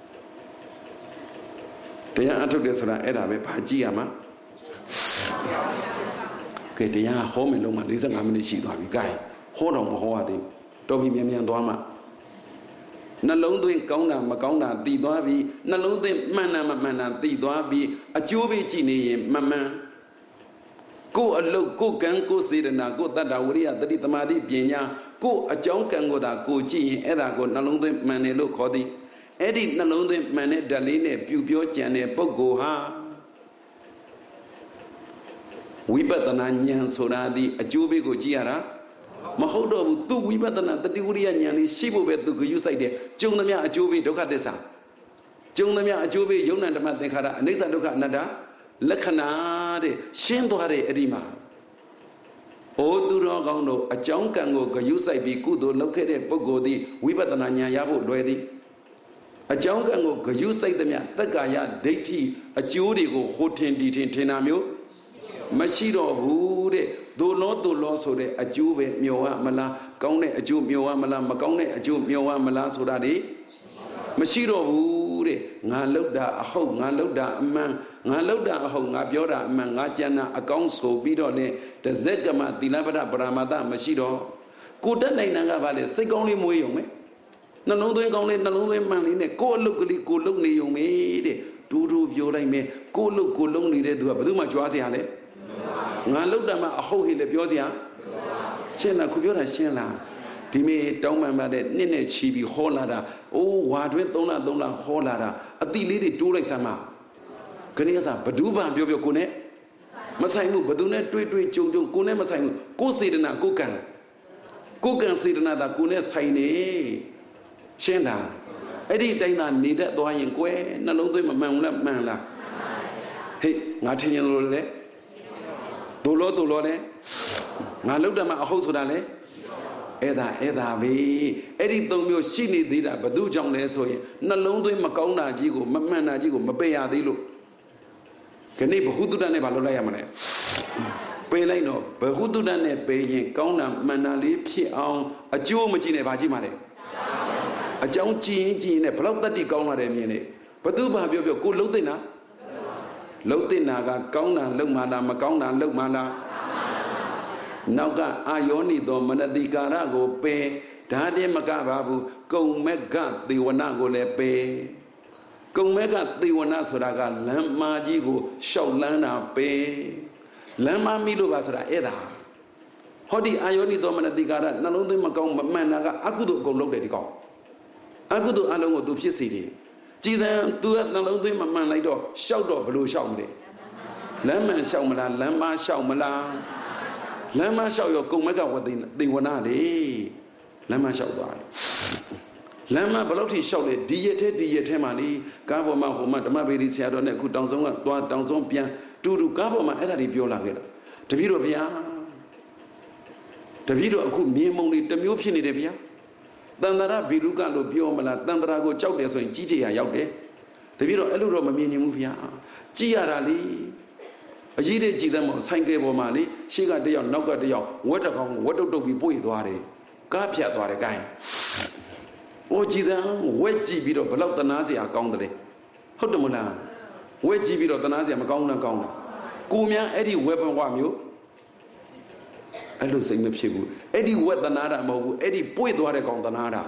တရားအထုတ်တယ်ဆိုတာအဲ့ဒါပဲဘာကြည့်ရမှာကဲတရားဟောမယ်လုံးမှာ၄၅မိနစ်ရှိသွားပြီ gain ဟောတော့မဟောရသေးဘူးတော်ပြီမြန်မြန်သွားမှာနှလုံးသွင်းကောင်းတာမကောင်းတာသိသွားပြီနှလုံးသွင်းမှန်တာမမှန်တာသိသွားပြီအကျိုးပေးကြည့်နေရင်မမှန်ကိုယ်အလုတ်ကိုယ်ကံကိုယ်စေတနာကိုယ်တတ္တဝရိယတတိတမာတိပညာကိုယ်အကြောင်းကံကိုသာကိုကြည့်ရင်အဲ့ဒါကိုနှလုံးသွင်းမှန်တယ်လို့ခေါ်သည်အဲ့ဒီနှလုံးသွင်းမှန်တဲ့ဓာတ်လေးနဲ့ပြူပြောကြံတဲ့ပုဂ္ဂိုလ်ဟာဝိပဿနာဉာဏ်ဆိုတာဒီအကျိုးပေးကိုကြည့်ရတာမဟုတ်တော့ဘူးသူဝိပဿနာတတိဝရိယဉာဏ်လေးရှိဖို့ပဲသူဂရုစိုက်တယ်ကျုံသမျှအကျိုးပေးဒုက္ခသစ္စာကျုံသမျှအကျိုးပေးယုံနာဓမ္မသင်္ခါရအနိစ္စဒုက္ခအနတ္တလက္ခဏာတဲ့ရှင်းသွားတယ်အဲ့ဒီမှာ ô tu đó con đồ ở trong căn ngộ có yếu sai bị cụ đồ lâu cái đấy bốc gồ đi quý bát na nhà nhà bộ đuôi đi ở trong căn ngộ có yếu sai tầm nhá tất cả ya đấy thì ở chỗ đi của hồ thiên đi thiên thiên nam yếu mà chỉ đó hú đấy đồ nó đồ lo số đấy ở chỗ về miêu à mà là con này ở chỗ miêu à mà là mà con này ở chỗ miêu à mà là số đó đi mà chỉ đó hú đấy ngã lâu đã hậu ngã lâu đã mang ngã lâu đã hậu ngã biểu đã mang ngã chân na ở con số bị đó này để dễ cái mà tì la bát paramata mà chỉ đó cô đất này nàng gặp phải xây con lên mùi dùng mấy nó nấu tôi con lên nó nấu tôi mang lên này cô lúc cái cô lúc này dùng mấy để tu tu biểu đây mấy cô lúc cô lúc này để tu à, mà chúa gì hả đấy ngã lúc đã mà hậu hi là biểu gì hả xem là cô biểu là xem là thì mấy trong mà mà để nên này chỉ bị khó là đã ô hòa thuyền tông là tông là khó là đã ở tì lý để tu lại sao mà cái này sao bắt đầu bàn biểu biểu cô này mà sai mu bắt đầu này truy truy chung chung cô này mà sai mu cô xí đàn cô cần cô cần xí đàn ta cô này sai này xem là ấy đi đây là ní đã toa những quê nó lông tôi mà mang là mang là hey ngã thiên nhiên rồi đấy tu lo tu lo đấy ngã lúc đó mà hậu số đấy ấy ta ấy ta vì ấy đi tông miêu xin đi đi đã bắt đầu trong đấy rồi nó lông tôi mà công là gì của mà mang là gì của mà bây giờ đi luôn cái này bảo hút tu đan này bảo lo lại mà này bây lại nó bảo hút tu đan này bây giờ công là mà nào lý phi ông ở chỗ mà chỉ này bà chỉ mà này ở trong chỉ chỉ này bao tất đi công là để như này bắt đầu bà biểu biểu cô lâu tên nào lâu tên nào cả công là lâu mà là mà công là lâu mà là nào cả ayoni đó mà là đi cả ra go pe đã đi mà cả bà bu công mấy cả đi vào na go le pe công mấy cái tiêu na số đó cái làm mà gì của sầu lăn nào pe làm mà mi lu ba số đó ấy đó họ đi ai đi đó mà đi cái đó nó nói mà công mà mà na cái aku tu công lúc đấy đi công aku tu anh ông tu biết gì đi chỉ là tu nó nói mà mà lại đó sầu đó bự sầu đấy làm mà sầu mà là làm mà sầu mà là làm mà sầu rồi công mấy cái cái tiền tiền na đi làm mà sầu đó làm mà bao nhiêu sầu đấy đi thế đi thế mà đi cá bò mà hôm mà đâm về đi xe đó này cứ đóng giống toa đóng giống bia tu tu cá bò mà ấy là đi biểu là cái đó để biết rồi bia để biết rồi cứ miếng mông đi để miếng phi này để bia tăng ra ví dụ cái đồ biểu mà là tăng ra cái cháu để rồi chỉ chỉ là giàu đấy để biết rồi ấy lúc rồi mà miếng nhiều bia chỉ là đi ở dưới đây chỉ là một sang cái bò mà đi xí cái đấy nấu cái đấy vớt được không vớt được đâu bị bụi toa đấy cá phe toa đấy cái ô chỉ rằng quét chỉ bị rồi bắt đầu tận gì à công đấy, hết được một nào, quét chỉ bị rồi tận gì mà công là công, cú miếng ấy đi quét bằng quả miếu, ấy lúc sinh nhập siêu, ấy đi quét tận nào mà ấy đi bôi toa để công tận nào,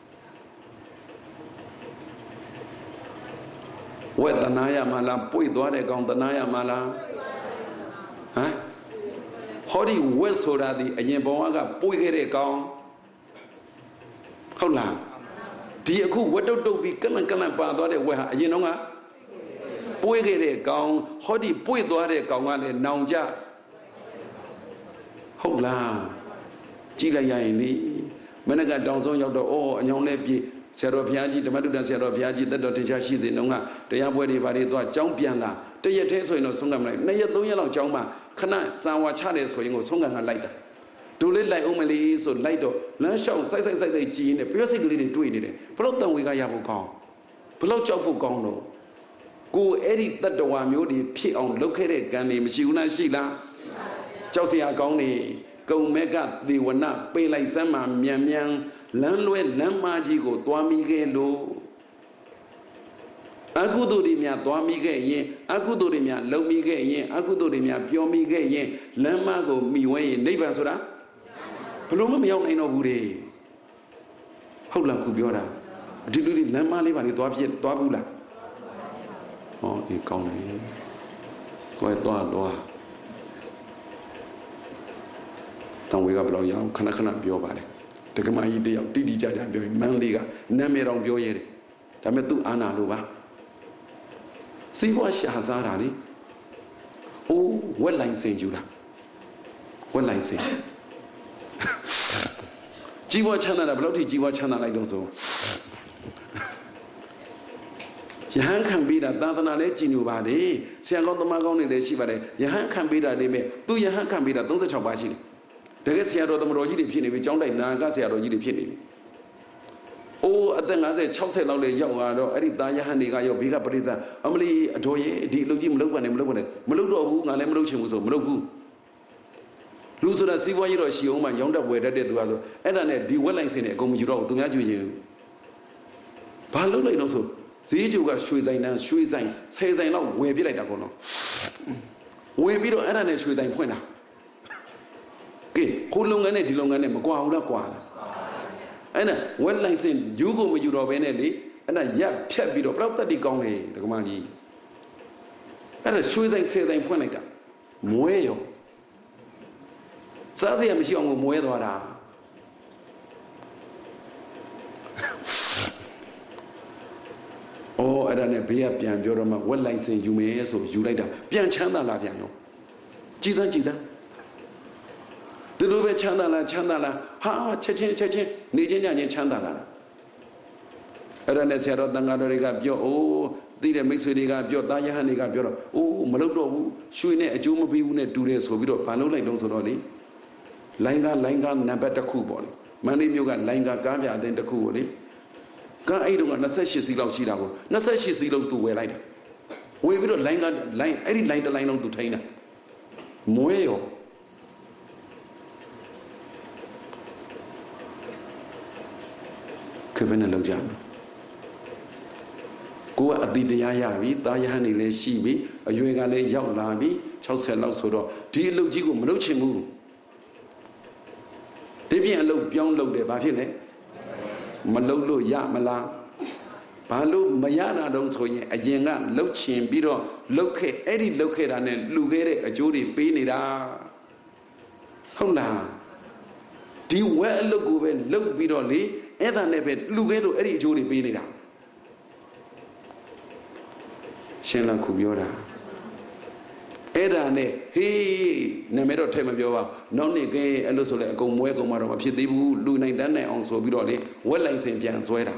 quét tận nào mà làm bôi toa để công tận nào mà làm, hả? họ đi quét số ra thì anh em bảo cái bôi cái để công, không làm. Thì aku vớt đâu đâu bị cái này cái này bà đó để quay hả gì nó ngã bôi cái để con họ đi bôi đó để con ngã để nòng cha không là chỉ là vậy đi mấy cái đồng số nhau đó ô nhau này bị xe đạp phía gì mà được xe đạp phía gì tất cả thiên gia sĩ thì nó ngã để anh bôi đi vào đi toa trong biển là để giờ thế rồi nó xuống ngầm này này giờ tôi nhớ lòng trong mà khả năng sao mà cha để rồi ngồi xuống ngầm lại tu lấy lại ông ấy rồi lại đó nó sau sai sai sai sai chỉ này bây giờ cái gì để truy này bây giờ tao cái nhà phụ con bây giờ cháu phụ con rồi cô ấy đi tất cả miếu đi phi ông lúc cái này cái này mà chịu na xí la cháu xí à con này câu mấy cái điều vấn na bây lại xem mà miang miang lớn luôn lớn mà chỉ có toa mi cái lô aku tu di miang toa mi cái gì aku tu di miang lâu mi cái gì aku tu di miang pio mi cái gì lớn mà có mi vậy này bao số đó bây giờ mới ông này nó vui đi, không làm cứ biểu ra, đi đi làm mà lấy vào đi toa biết toa vui là, oh cái câu này, coi toa toa, tao vừa gặp lão giáo, khana khana biểu vào đấy, thế cái máy đi đi đi chơi chơi biểu mang đi cả, nam mấy ông biểu vậy đấy, làm mấy tụ anh nào ba, sĩ quan sĩ hà gia ra đi, ô quên lại xem chú ra, quên lại xem. chỉ vào chăn là bao nhiêu thì chỉ vào chăn là lại đông số, nhà hàng khang bị đã ta ta nói chỉ nhiều bà đi, xem con tôm con này để xí bà đấy, nhà hàng khang bị đã đi mẹ, tôi nhà hàng khang bị đã tông sẽ chọc bà xí, get Seattle the Morojidi Pinny, John Lane, Nagasia or Yidi Pinny. Oh, at then I said, Chelsea Lolly, young, Eddie Daya Handiga, your bigger Brita, Amelie, Adoye, D. Lugim Logan and Logan, Meludo, and Emelution was a Melugu. Luzula, see why you are she, oh my younger way that they do, and then the well I say, come you to imagine you. Palolo also. See you got shoes and shoes and says I know where be like that. Where be the other shoes and point. Okay, who long and a long and a qua. And when I say you go with your Benelli, and I yap, pet bit of Rata di Gong, the Gomani. And a shoes and says I point like that. Mueo. Sadia Mission Muedora. Oh, I don't know, be a pian, Biorama, well, like saying you may so you like that. Pian Chanda la piano. Chisa Chisa. The Lube Chandala, Chandala, ha, Chechen, Chechen, Nijan and Chandala. I don't know, said Dangadariga, Bio, oh, the Mixudiga, Bio, Dayahaniga, Bio, oh, Maludo, Shuine, a Jumabi, une two days, so we don't pano like those only. Langa, Langa, Nabata Kubon. Mani Yoga, Langa, Gavia, then the Kuboli. I don't know, she is the love she does. Not say she's the love to wear like. We will line line, any line the line on to Taina. Moeo. Kevin and Lojam. Go at the Yayavi, Dayahani, Le Shibi, a Yuegale Yao Labi, Chelsea Lausodo, dear Logigo, Manochimu. They be a low beyond low de Bafine. Malolo Yamala Palo Mayana don't so a yenga, Lochin, Biro, locate, Eddie locate and then Lugere, a Jody, Benida. Hola. Do you well look over, look Bidoli, Eda Nebet, Lugero, Eddie Jody, Benida. Shela Kubiora Eda ne, he, Nemero Temavioa, non again, and also like go Muego Maro, Pidibu, Luna Dane, also Bidoli, well I say Pian Sweater.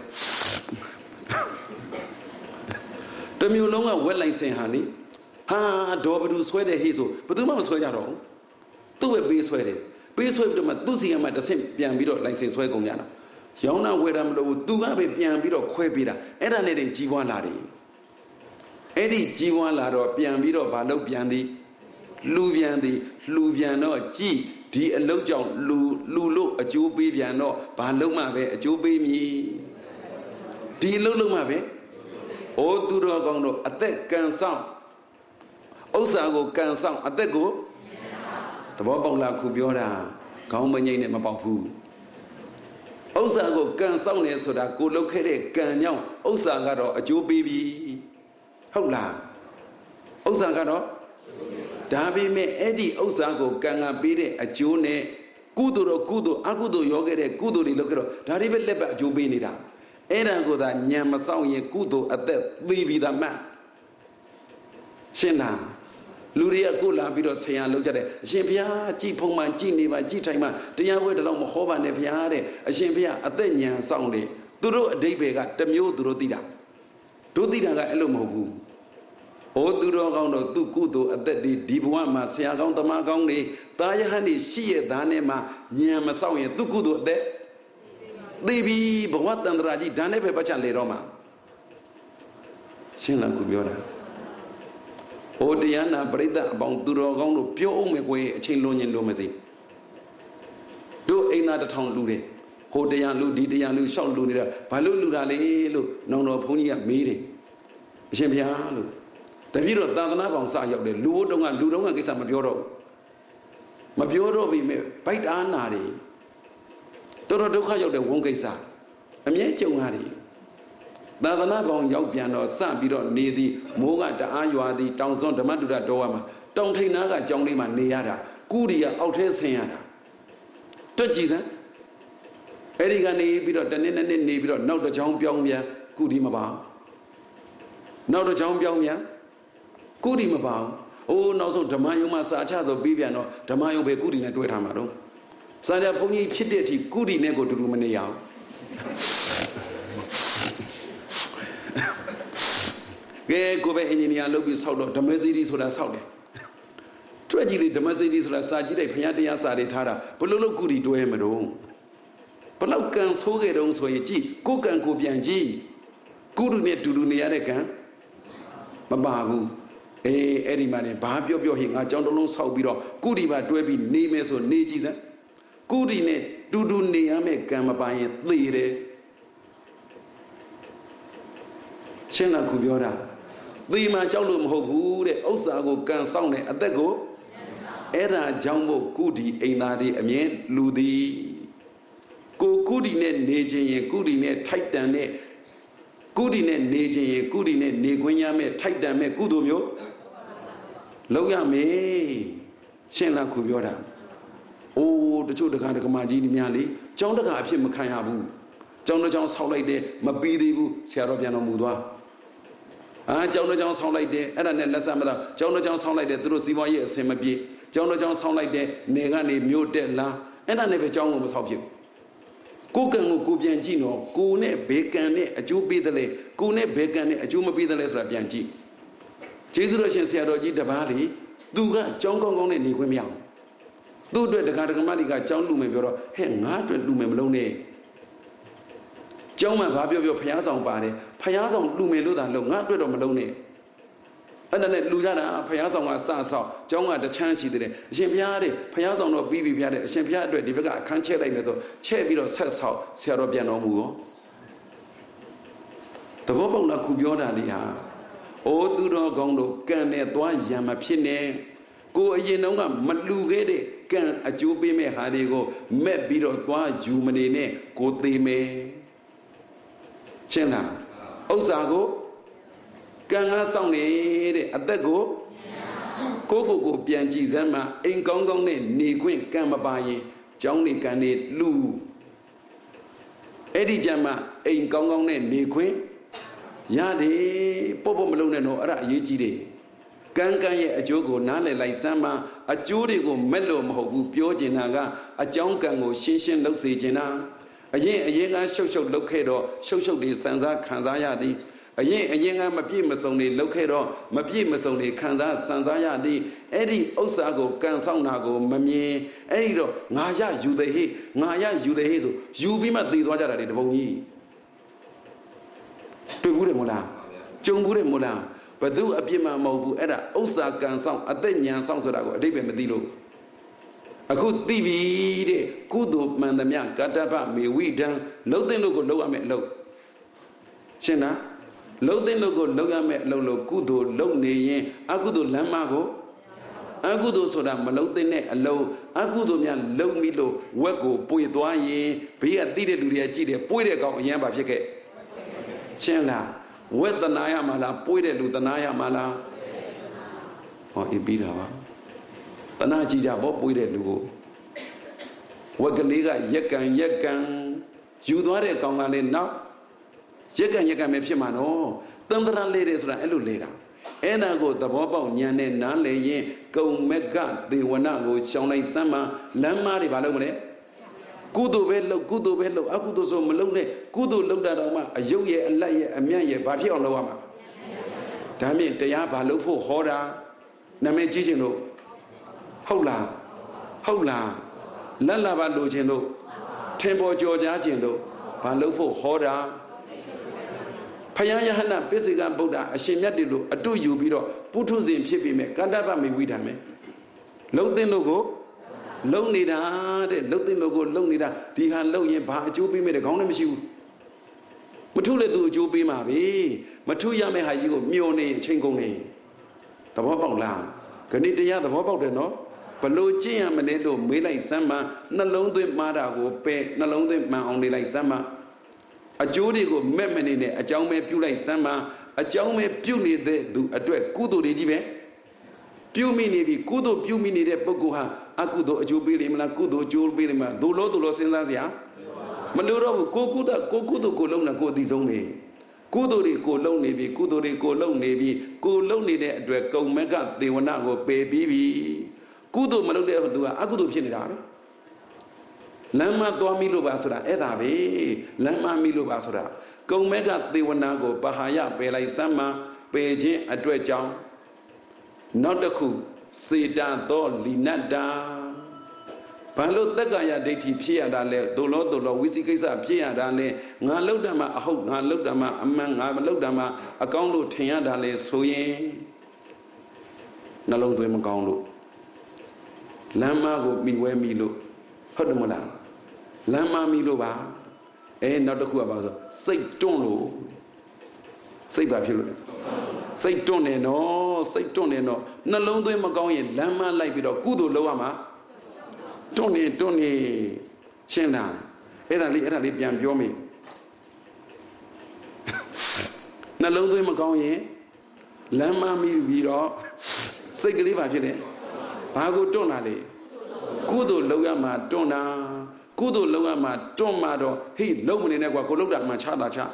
The Mulonga, well I say, honey, ha, Dover sweater hazel, but do not sweat at all. Do a be sweated. Be sweat to Matusi and the same Pian Bido, like say Swagoniana. Yona, where I'm low, do have a Pian Bido, Quebida, and I need Jiwan Ladi. Eddie Jiwan Lado, Pianbido, Balo Piandi, Luviandi, Luviano, G, D. Lojo, Lulu, a Jew Biviano, Paloma, a Jew baby. D. Lulumabe, O Durogono, a deck can sound. Osago can sound, a deco. The Bobola Kubiora, Kaumani and Mapapu. Osago can sound so that good located can young, Osagaro, a Jew baby. Hola Osagano Dabi me Eddie Osago Ganga Bide a June Kuduro Kudu Agudo Yogere Kuduri Lokero Darive Leba Jubinida Erago da Nyamasao Ye Kudo at that Vivi the man Shena Luria Kula Bido Saya looked at it Shimpia Chipoma Chiniva Chitama Diawe the Long Hova Neviare a Shimpia at the Nya Soundly Duro Debega Demio Durodida Dudida Elomogu. O Durogono, Dukudo, at that Dibuama, Siagon, the Magoni, Dayahani, Shia, Danema, Yamasawi, Dukudo, that Devi, but what than Raji, Danebe Bachale Roma. Shila Kubiora. O Diana, Breda, about Durogono, Pure Omeway, Chinlonian Domazi. Do another town Lude. Hodeyan Ludi, Dian Lu, Shon Luda, Palu Ludale, no no pony at meeting. Champion. The Viro Dana on Sayo, the Ludonga, Ludonga is a Mabioro. Mabioro, we may bite Anari. Toro Dokayo, the Wongesa. A mere Chungari. Dana on Yopiano, San Bidon, near the Moga, the Ayua, the Townsend, the Madura Doama. Don't take Naga, John Lima, Niada, Kudia, out his hand. Touches, Erigani, Bido, the Nene, Nibido, no the John Pyongya, Kudimaba. Now the John Pyongya, Kudimaba. Oh, no, so Tamayuma Sacha, the Bibiano, Tamayo be good in a duet hamado. Sada Pony Chideti, Kudi Nego to Rumania. Gay go back in India, look is out of the Mercedes with a Saudi. ထွက်ကြည့်လေဓမ္မစရိဆိုတာစာကြည့်လိုက်ဘုရားတရားစာတွေထားတာဘလို့လို့ကုတီတွဲမတော့ဘလောက်ကံဆိုးခဲ့တုံးဆိုရင်ကြည့်ကိုကံကိုပြန်ကြည့်ကုတုနဲ့တူတူနေရတဲ့ကံမပါဘူးအေးအဲ့ဒီမှာနေဘာပြောပြောဟိငါကြောင်းတလုံးဆောက်ပြီးတော့ကုတီပါတွဲပြီးနေမယ်ဆိုနေကြည့်စမ်းကုတီနဲ့တူတူနေရမယ့်ကံမပါရင်သေတယ်ရှင်းလားခုပြောတာသေမှကြောက်လို့မဟုတ်ဘူးတဲ့ဥစ္စာကိုကံဆောင်တဲ့အသက်ကိုအဲ့ဒါကြောင့်မို့ကုတီအိမ်သားတွေအမြင်လူသည်ကိုကုတီနဲ့နေခြင်းရင်ကုတီနဲ့ထိုက်တန်တဲ့ကုတီနဲ့နေခြင်းရင်ကုတီနဲ့နေခွင့်ရမယ်ထိုက်တန်မဲ့ကုသိုလ်မျိုးလောက်ရမယ်ရှင်းလားခုပြောတာအိုးတချို့တက္ကະတက္ကမကြီးတွေများလေကျောင်းတက္ကະအဖြစ်မခံရဘူးကျောင်းတော်ကျောင်းဆောက်လိုက်တယ်မပြီးသေးဘူးဆရာတော်ပြန်တော်မူသွားအာကျောင်းတော်ကျောင်းဆောက်လိုက်တယ်အဲ့ဒါနဲ့လက်ဆက်မလားကျောင်းတော်ကျောင်းဆောက်လိုက်တယ်သူတို့စီးပွားရေးအဆင်မပြေကျောင်းတော်ကျောင်းဆောက်လိုက်တယ်နေကနေမြို့တက်လာအဲ့ဒါနဲ့ပဲကျောင်းကိုမဆောက်ဖြစ်ကိုကံကိုကိုပြန်ကြည့်တော့ကိုနဲ့ဘေကံနဲ့အကျိုးပေးတယ်လေကိုနဲ့ဘေကံနဲ့အကျိုးမပေးတယ်လေဆိုတာပြန်ကြည့်ကျေးဇူးတော်ရှင်ဆရာတော်ကြီးတပါးလေသူကကျောင်းကောင်းကောင်းနဲ့နေခွင့်မရဘူးသူ့အတွက်တက္ကະတက္ကမတွေကကျောင်းလူမယ်ပြောတော့ဟဲ့ငါအတွက်လူမယ်မလုံးနဲ့ကျောင်းမှာဘာပြောပြောဖျားဆောင်ပါတယ်ဖျားဆောင်လူမယ်လို့သာလုံးငါအတွက်တော့မလုံးနဲ့အဲ့ဒါနဲ့လူကြတာဖျားဆောင်ကစဆောက်ကျောင်းကတချမ်းရှိတယ်အရှင်ဘုရားတဲ့ဖျားဆောင်တော့ပြီးပြီဘုရားတဲ့အရှင်ဘုရားအတွက်ဒီဘက်ကအခန်းချဲ့လိုက်မယ်ဆိုချဲ့ပြီးတော့ဆက်ဆောက်ဆရာတော်ပြန်တော်မူရောသဘောပေါက်လားခုပြောတာလေးဟာအိုးသူတော်ကောင်းတို့ကံနဲ့သွားရံမဖြစ်နဲ့ကိုအရင်တုန်းကမလူခဲ့တဲ့ကံအကျိုးပေးမဲ့ဟာတွေကိုမက်ပြီးတော့သွားယူမနေနဲ့ကိုသေးမယ်ရှင်းလားဥစ္စာကိုကံကားဆောင်နေတဲ့အသက်ကိုကိုကိုကိုပြန်ကြည်စမ်းမှအိမ်ကောင်းကောင်းနဲ့နေခွင့်ကံမပါရင်ကျောင်းနေကံနေလူအဲ့ဒီကြမ်းမှအိမ်ကောင်းကောင်းနဲ့နေခွင့်ရတယ်ပေါ့ပေါ့မလုံးနဲ့တော့အဲ့ဒါအရေးကြီးတယ်ကံကံရဲ့အကျိုးကိုနားလည်လိုက်စမ်းမှအကျိုးတွေကိုမက်လို့မဟုတ်ဘူးပြောကျင်တာကအကြောင်းကံကိုရှင်းရှင်းလုပ်စေချင်တာအရင်အရင်ကရှုပ်ရှုပ်လုပ်ခဲ့တော့ရှုပ်ရှုပ်တွေစံစားခံစားရသည်အရင်အရင်ကမပြည့်မစုံတွေလုပ်ခဲ့တော့မပြည့်မစုံတွေခံစားစံစားရသည်အဲ့ဒီဥစ္စာကိုကံဆောင်တာကိုမမြင်အဲ့ဒီတော့ငါရယူတဲ့ဟိငါရယူတဲ့ဟိဆိုယူပြီးမှသေသွားကြတာတွေတပုံကြီးတွေ့ဘူးတယ်မို့လားကြုံဘူးတယ်မို့လားဘသူအပြစ်မှမဟုတ်ဘူးအဲ့ဒါဥစ္စာကံဆောင်အသက်ဉာဏ်ဆောင်ဆိုတာကိုအတိတ်ပဲမသိလို့အခုသိပြီတဲ့ကုသိုလ်မှန်သမျှကတ္တပမေဝိဒံလှုပ်တဲ့လို့ကိုလှုပ်ရမယ်အလုပ်ရှင်းလားလှုပ်တဲ့လို့ကိုလှုပ်ရမယ်အလုပ်လို့ကုသိုလ်လှုပ်နေရင်အကုသိုလ်လမ်းမကိုအကုသိုလ်ဆိုတာမလှုပ်တဲ့အလုပ်အကုသိုလ်များလှုပ်မိလို့ဝက်ကိုပွေသွားရင်ဘေးကသိတဲ့လူတွေကကြည့်တယ်ပွေတဲ့ကောင်အရင်ပါဖြစ်ခဲ့ရှင်းလားဝက်တနာရမှာလားပွေတဲ့လူတနာရမှာလားဟောအေးပြီးတာပါတနာကြည့်ကြပေါ့ပွေတဲ့လူကိုဝက်ကလေးကရက်ကံရက်ကံယူသွားတဲ့ကောင်ကလည်းနောက်ရက်ကံရက်ကံပဲဖြစ်မှာနော်တန်တရာလေးတယ်ဆိုတာအဲ့လိုလေတာအဲ့ဒါကိုသဘောပေါက်ဉာဏ်နဲ့နားလည်ရင်ကုံမက်ကသေဝနာကိုရှောင်းလိုက်စမ်းမှလမ်းမတွေဘာလုပ်မလဲကုသိုလ်ပဲလုပ်ကုသိုလ်ပဲလုပ်အကုသိုလ်ဆိုမလုပ်နဲ့ကုသိုလ်လုပ်တာတော့မှအယုတ်ရဲ့အလတ်ရဲ့အမြတ်ရဲ့ဘာဖြစ်အောင်လုပ်ရမှာဒါမြင့်တရားဘာလုပ်ဖို့ဟောတာနာမည်ကြီးခြင်းလို့ဟုတ်လားဟုတ်လားလက်လာပါလိုခြင်းလို့ထင်ပေါ်ကြော်ကြားခြင်းလို့ဘာလုပ်ဖို့ဟောတာဖယားယဟနာပိစိကဗုဒ္ဓအရှင်မြတ်တွေလို့အတုယူပြီးတော့ပုထုဇဉ်ဖြစ်ပြီးမဲ့ကတ္တပမေဝိဓာမယ်လှုပ်တဲ့လို့ကိုလုံနေတာတဲ့လှုပ်တဲ့လို့ကိုလုံနေတာဒီဟာလှုပ်ရင်ဘာအကျိုးပေးမဲ့တဲ့ခေါင်းလည်းမရှိဘူးမထုလည်းသူအကျိုးပေးမှာပဲမထုရမယ့်ဟာကြီးကိုမျောနေအချိန်ကုန်နေသဘောပေါက်လားဂဏိတရားသဘောပေါက်တယ်နော်ဘလို့ကျင့်ရမလဲလို့မေးလိုက်စမ်းမှနှလုံးသွင်းမှားတာကိုပဲနှလုံးသွင်းမှန်အောင်နေလိုက်စမ်းမှအကျိုးတွေကိုမဲ့မနေနဲ့အကြောင်းပဲပြုလိုက်စမ်းမှအကြောင်းပဲပြုနေတဲ့သူအတွက်ကုသိုလ်တွေကြီးပဲပြုမိနေပြီကုသိုလ်ပြုမိနေတဲ့ပုဂ္ဂိုလ်ဟာအကုသိုလ်အကျိုးပေးလိမ့်မလားကုသိုလ်အကျိုးပေးလိမ့်မလားဒုလို့ဒုလို့စဉ်းစားစရာမလိုတော့ဘူးကိုကုသကိုကုသိုလ်ကိုလုံးတာကိုအသိဆုံးနေကုသိုလ်တွေကိုလုံနေပြီကုသိုလ်တွေကိုလုံနေပြီကိုလုံနေတဲ့အတွက်ကုံမက်ကသေဝနာကိုပယ်ပြီးပြီကုသိုလ်မလုပ်တဲ့သူကအကုသိုလ်ဖြစ်နေတာပဲလမ်းမသွားမိလို့ပါဆိုတာအဲ့ဒါပဲလမ်းမမိလို့ပါဆိုတာကုံမက်ကသေဝနာကိုပဟာယပယ်လိုက်စမ်းမှပယ်ခြင်းအတွက်ကြောင့်နောက်တစ်ခု Sedato linada Palo Tagaya deti Pia Dale, Dolo Dolo, Wisikisa Pia Dale, Nalodama, Ahok, Nalodama, Amang, Amalodama, Akongo Tia Dale, Soye Nalo de Makongo Lama go Miwe Milo, Hodamola Lama Miloba, and not the Kuaba, say Tono, say Bapilo. Say Tone no, say Tone no, Nalo de Magoyan, Lama like it or Kudo Loama. Tony, Tony, Shena, Erali, Erali, Pian Biomi. Nalongo Magoye, Lama mi Viro, Segaliva Jene, Pago Tonale, Kudo Logama, Tona, Kudo Logama, Tomado, he Logan in Equacoloda, Machada cha.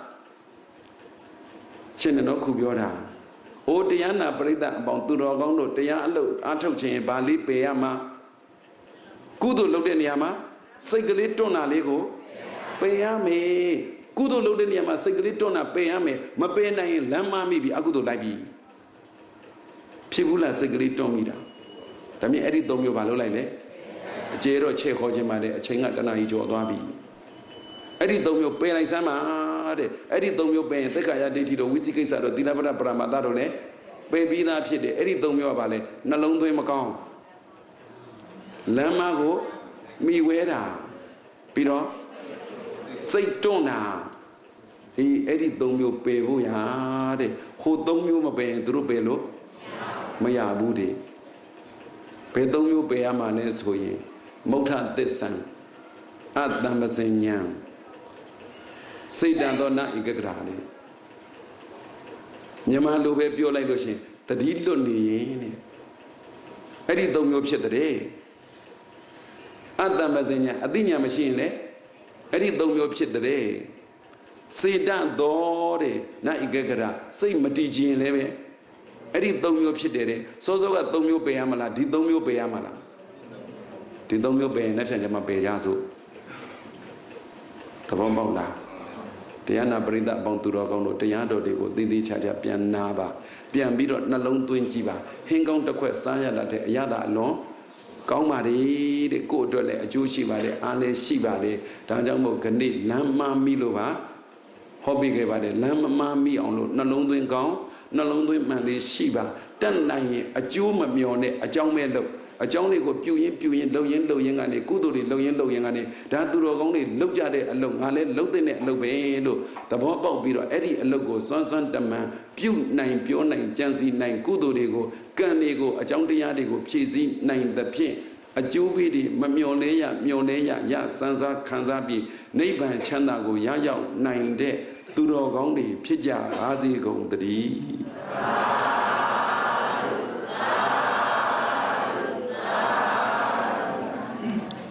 Shenano Kubiora. O Diana Breda, Bontudo, Gondo, Dialo, Atoche, Bali, Payama. Kudo loaded Yama, Segalito Lego, Payame, Kudo loaded Yama, Segalito, Payame, Mapena, Lama, maybe Agudo Labi. Pibula Segalito Mida. Tami edit Domio Balolale, Jero Che Hojimade, Chenga Tanaijo Dabi. Edit Domio Pay Sama, Edit Domio Pay, Sekaya Diti, Wisiki, Dinabra Bramadare, Baby that Pide, Edit Domio Vale, Nalondo Macau. Lama go, mi wera, Piro, say tona. He edit domio pevo yade, who domio mabe through pelo, Maya booty. Pedomio peamanes hoye, Mota desan, at Damasan say Dandona igagrani. Yamalo Pio like Lucy, the deed lonely. Edit domio piedre. Adamazenia, Adinia machine, Eddie Domio Pidre, say down Dore, Naigagara, say Matiji and Leve, Eddie Domio Pidere, so got Domio Beamala, did Domio Beamala, did Domio Be Nafama Beyazo, Kavombola, Tiana Brida Bonturo, Tiando de Didi Chaja Pianaba, Piambiro Nalon Twin Chiba, hang on the question that Yada alone. Kaumari, the good dole, a Jewish valley, Ale Shivale, Tanjamo Kandi, Lama Milova, Hobby gave a Lama mi on Nalonduin Gong, Nalonduin Mali Shiva, Tanai, a Juma Mione, a Jomelo, a Johnny go Puyin, Puyin, Loyan, Loyan, and a Kuduri, Loyan, Loyan, and that do only look at it alone, Ale, Loden, Lobelo, the Bobo Biro, Eddie, Logo, Son, the man, Pew nine, Pure nine, Jansi nine, Kudurigo. Canego, a Jondiadigo, Pizzi, nine the Pie, a Jubidi, Mamionea, Mionea, Ya, Sansa, Kanzabi, Neighbor, Chanago, Yaya, nine day, Turo Gondi, Pija, Azigo, the D.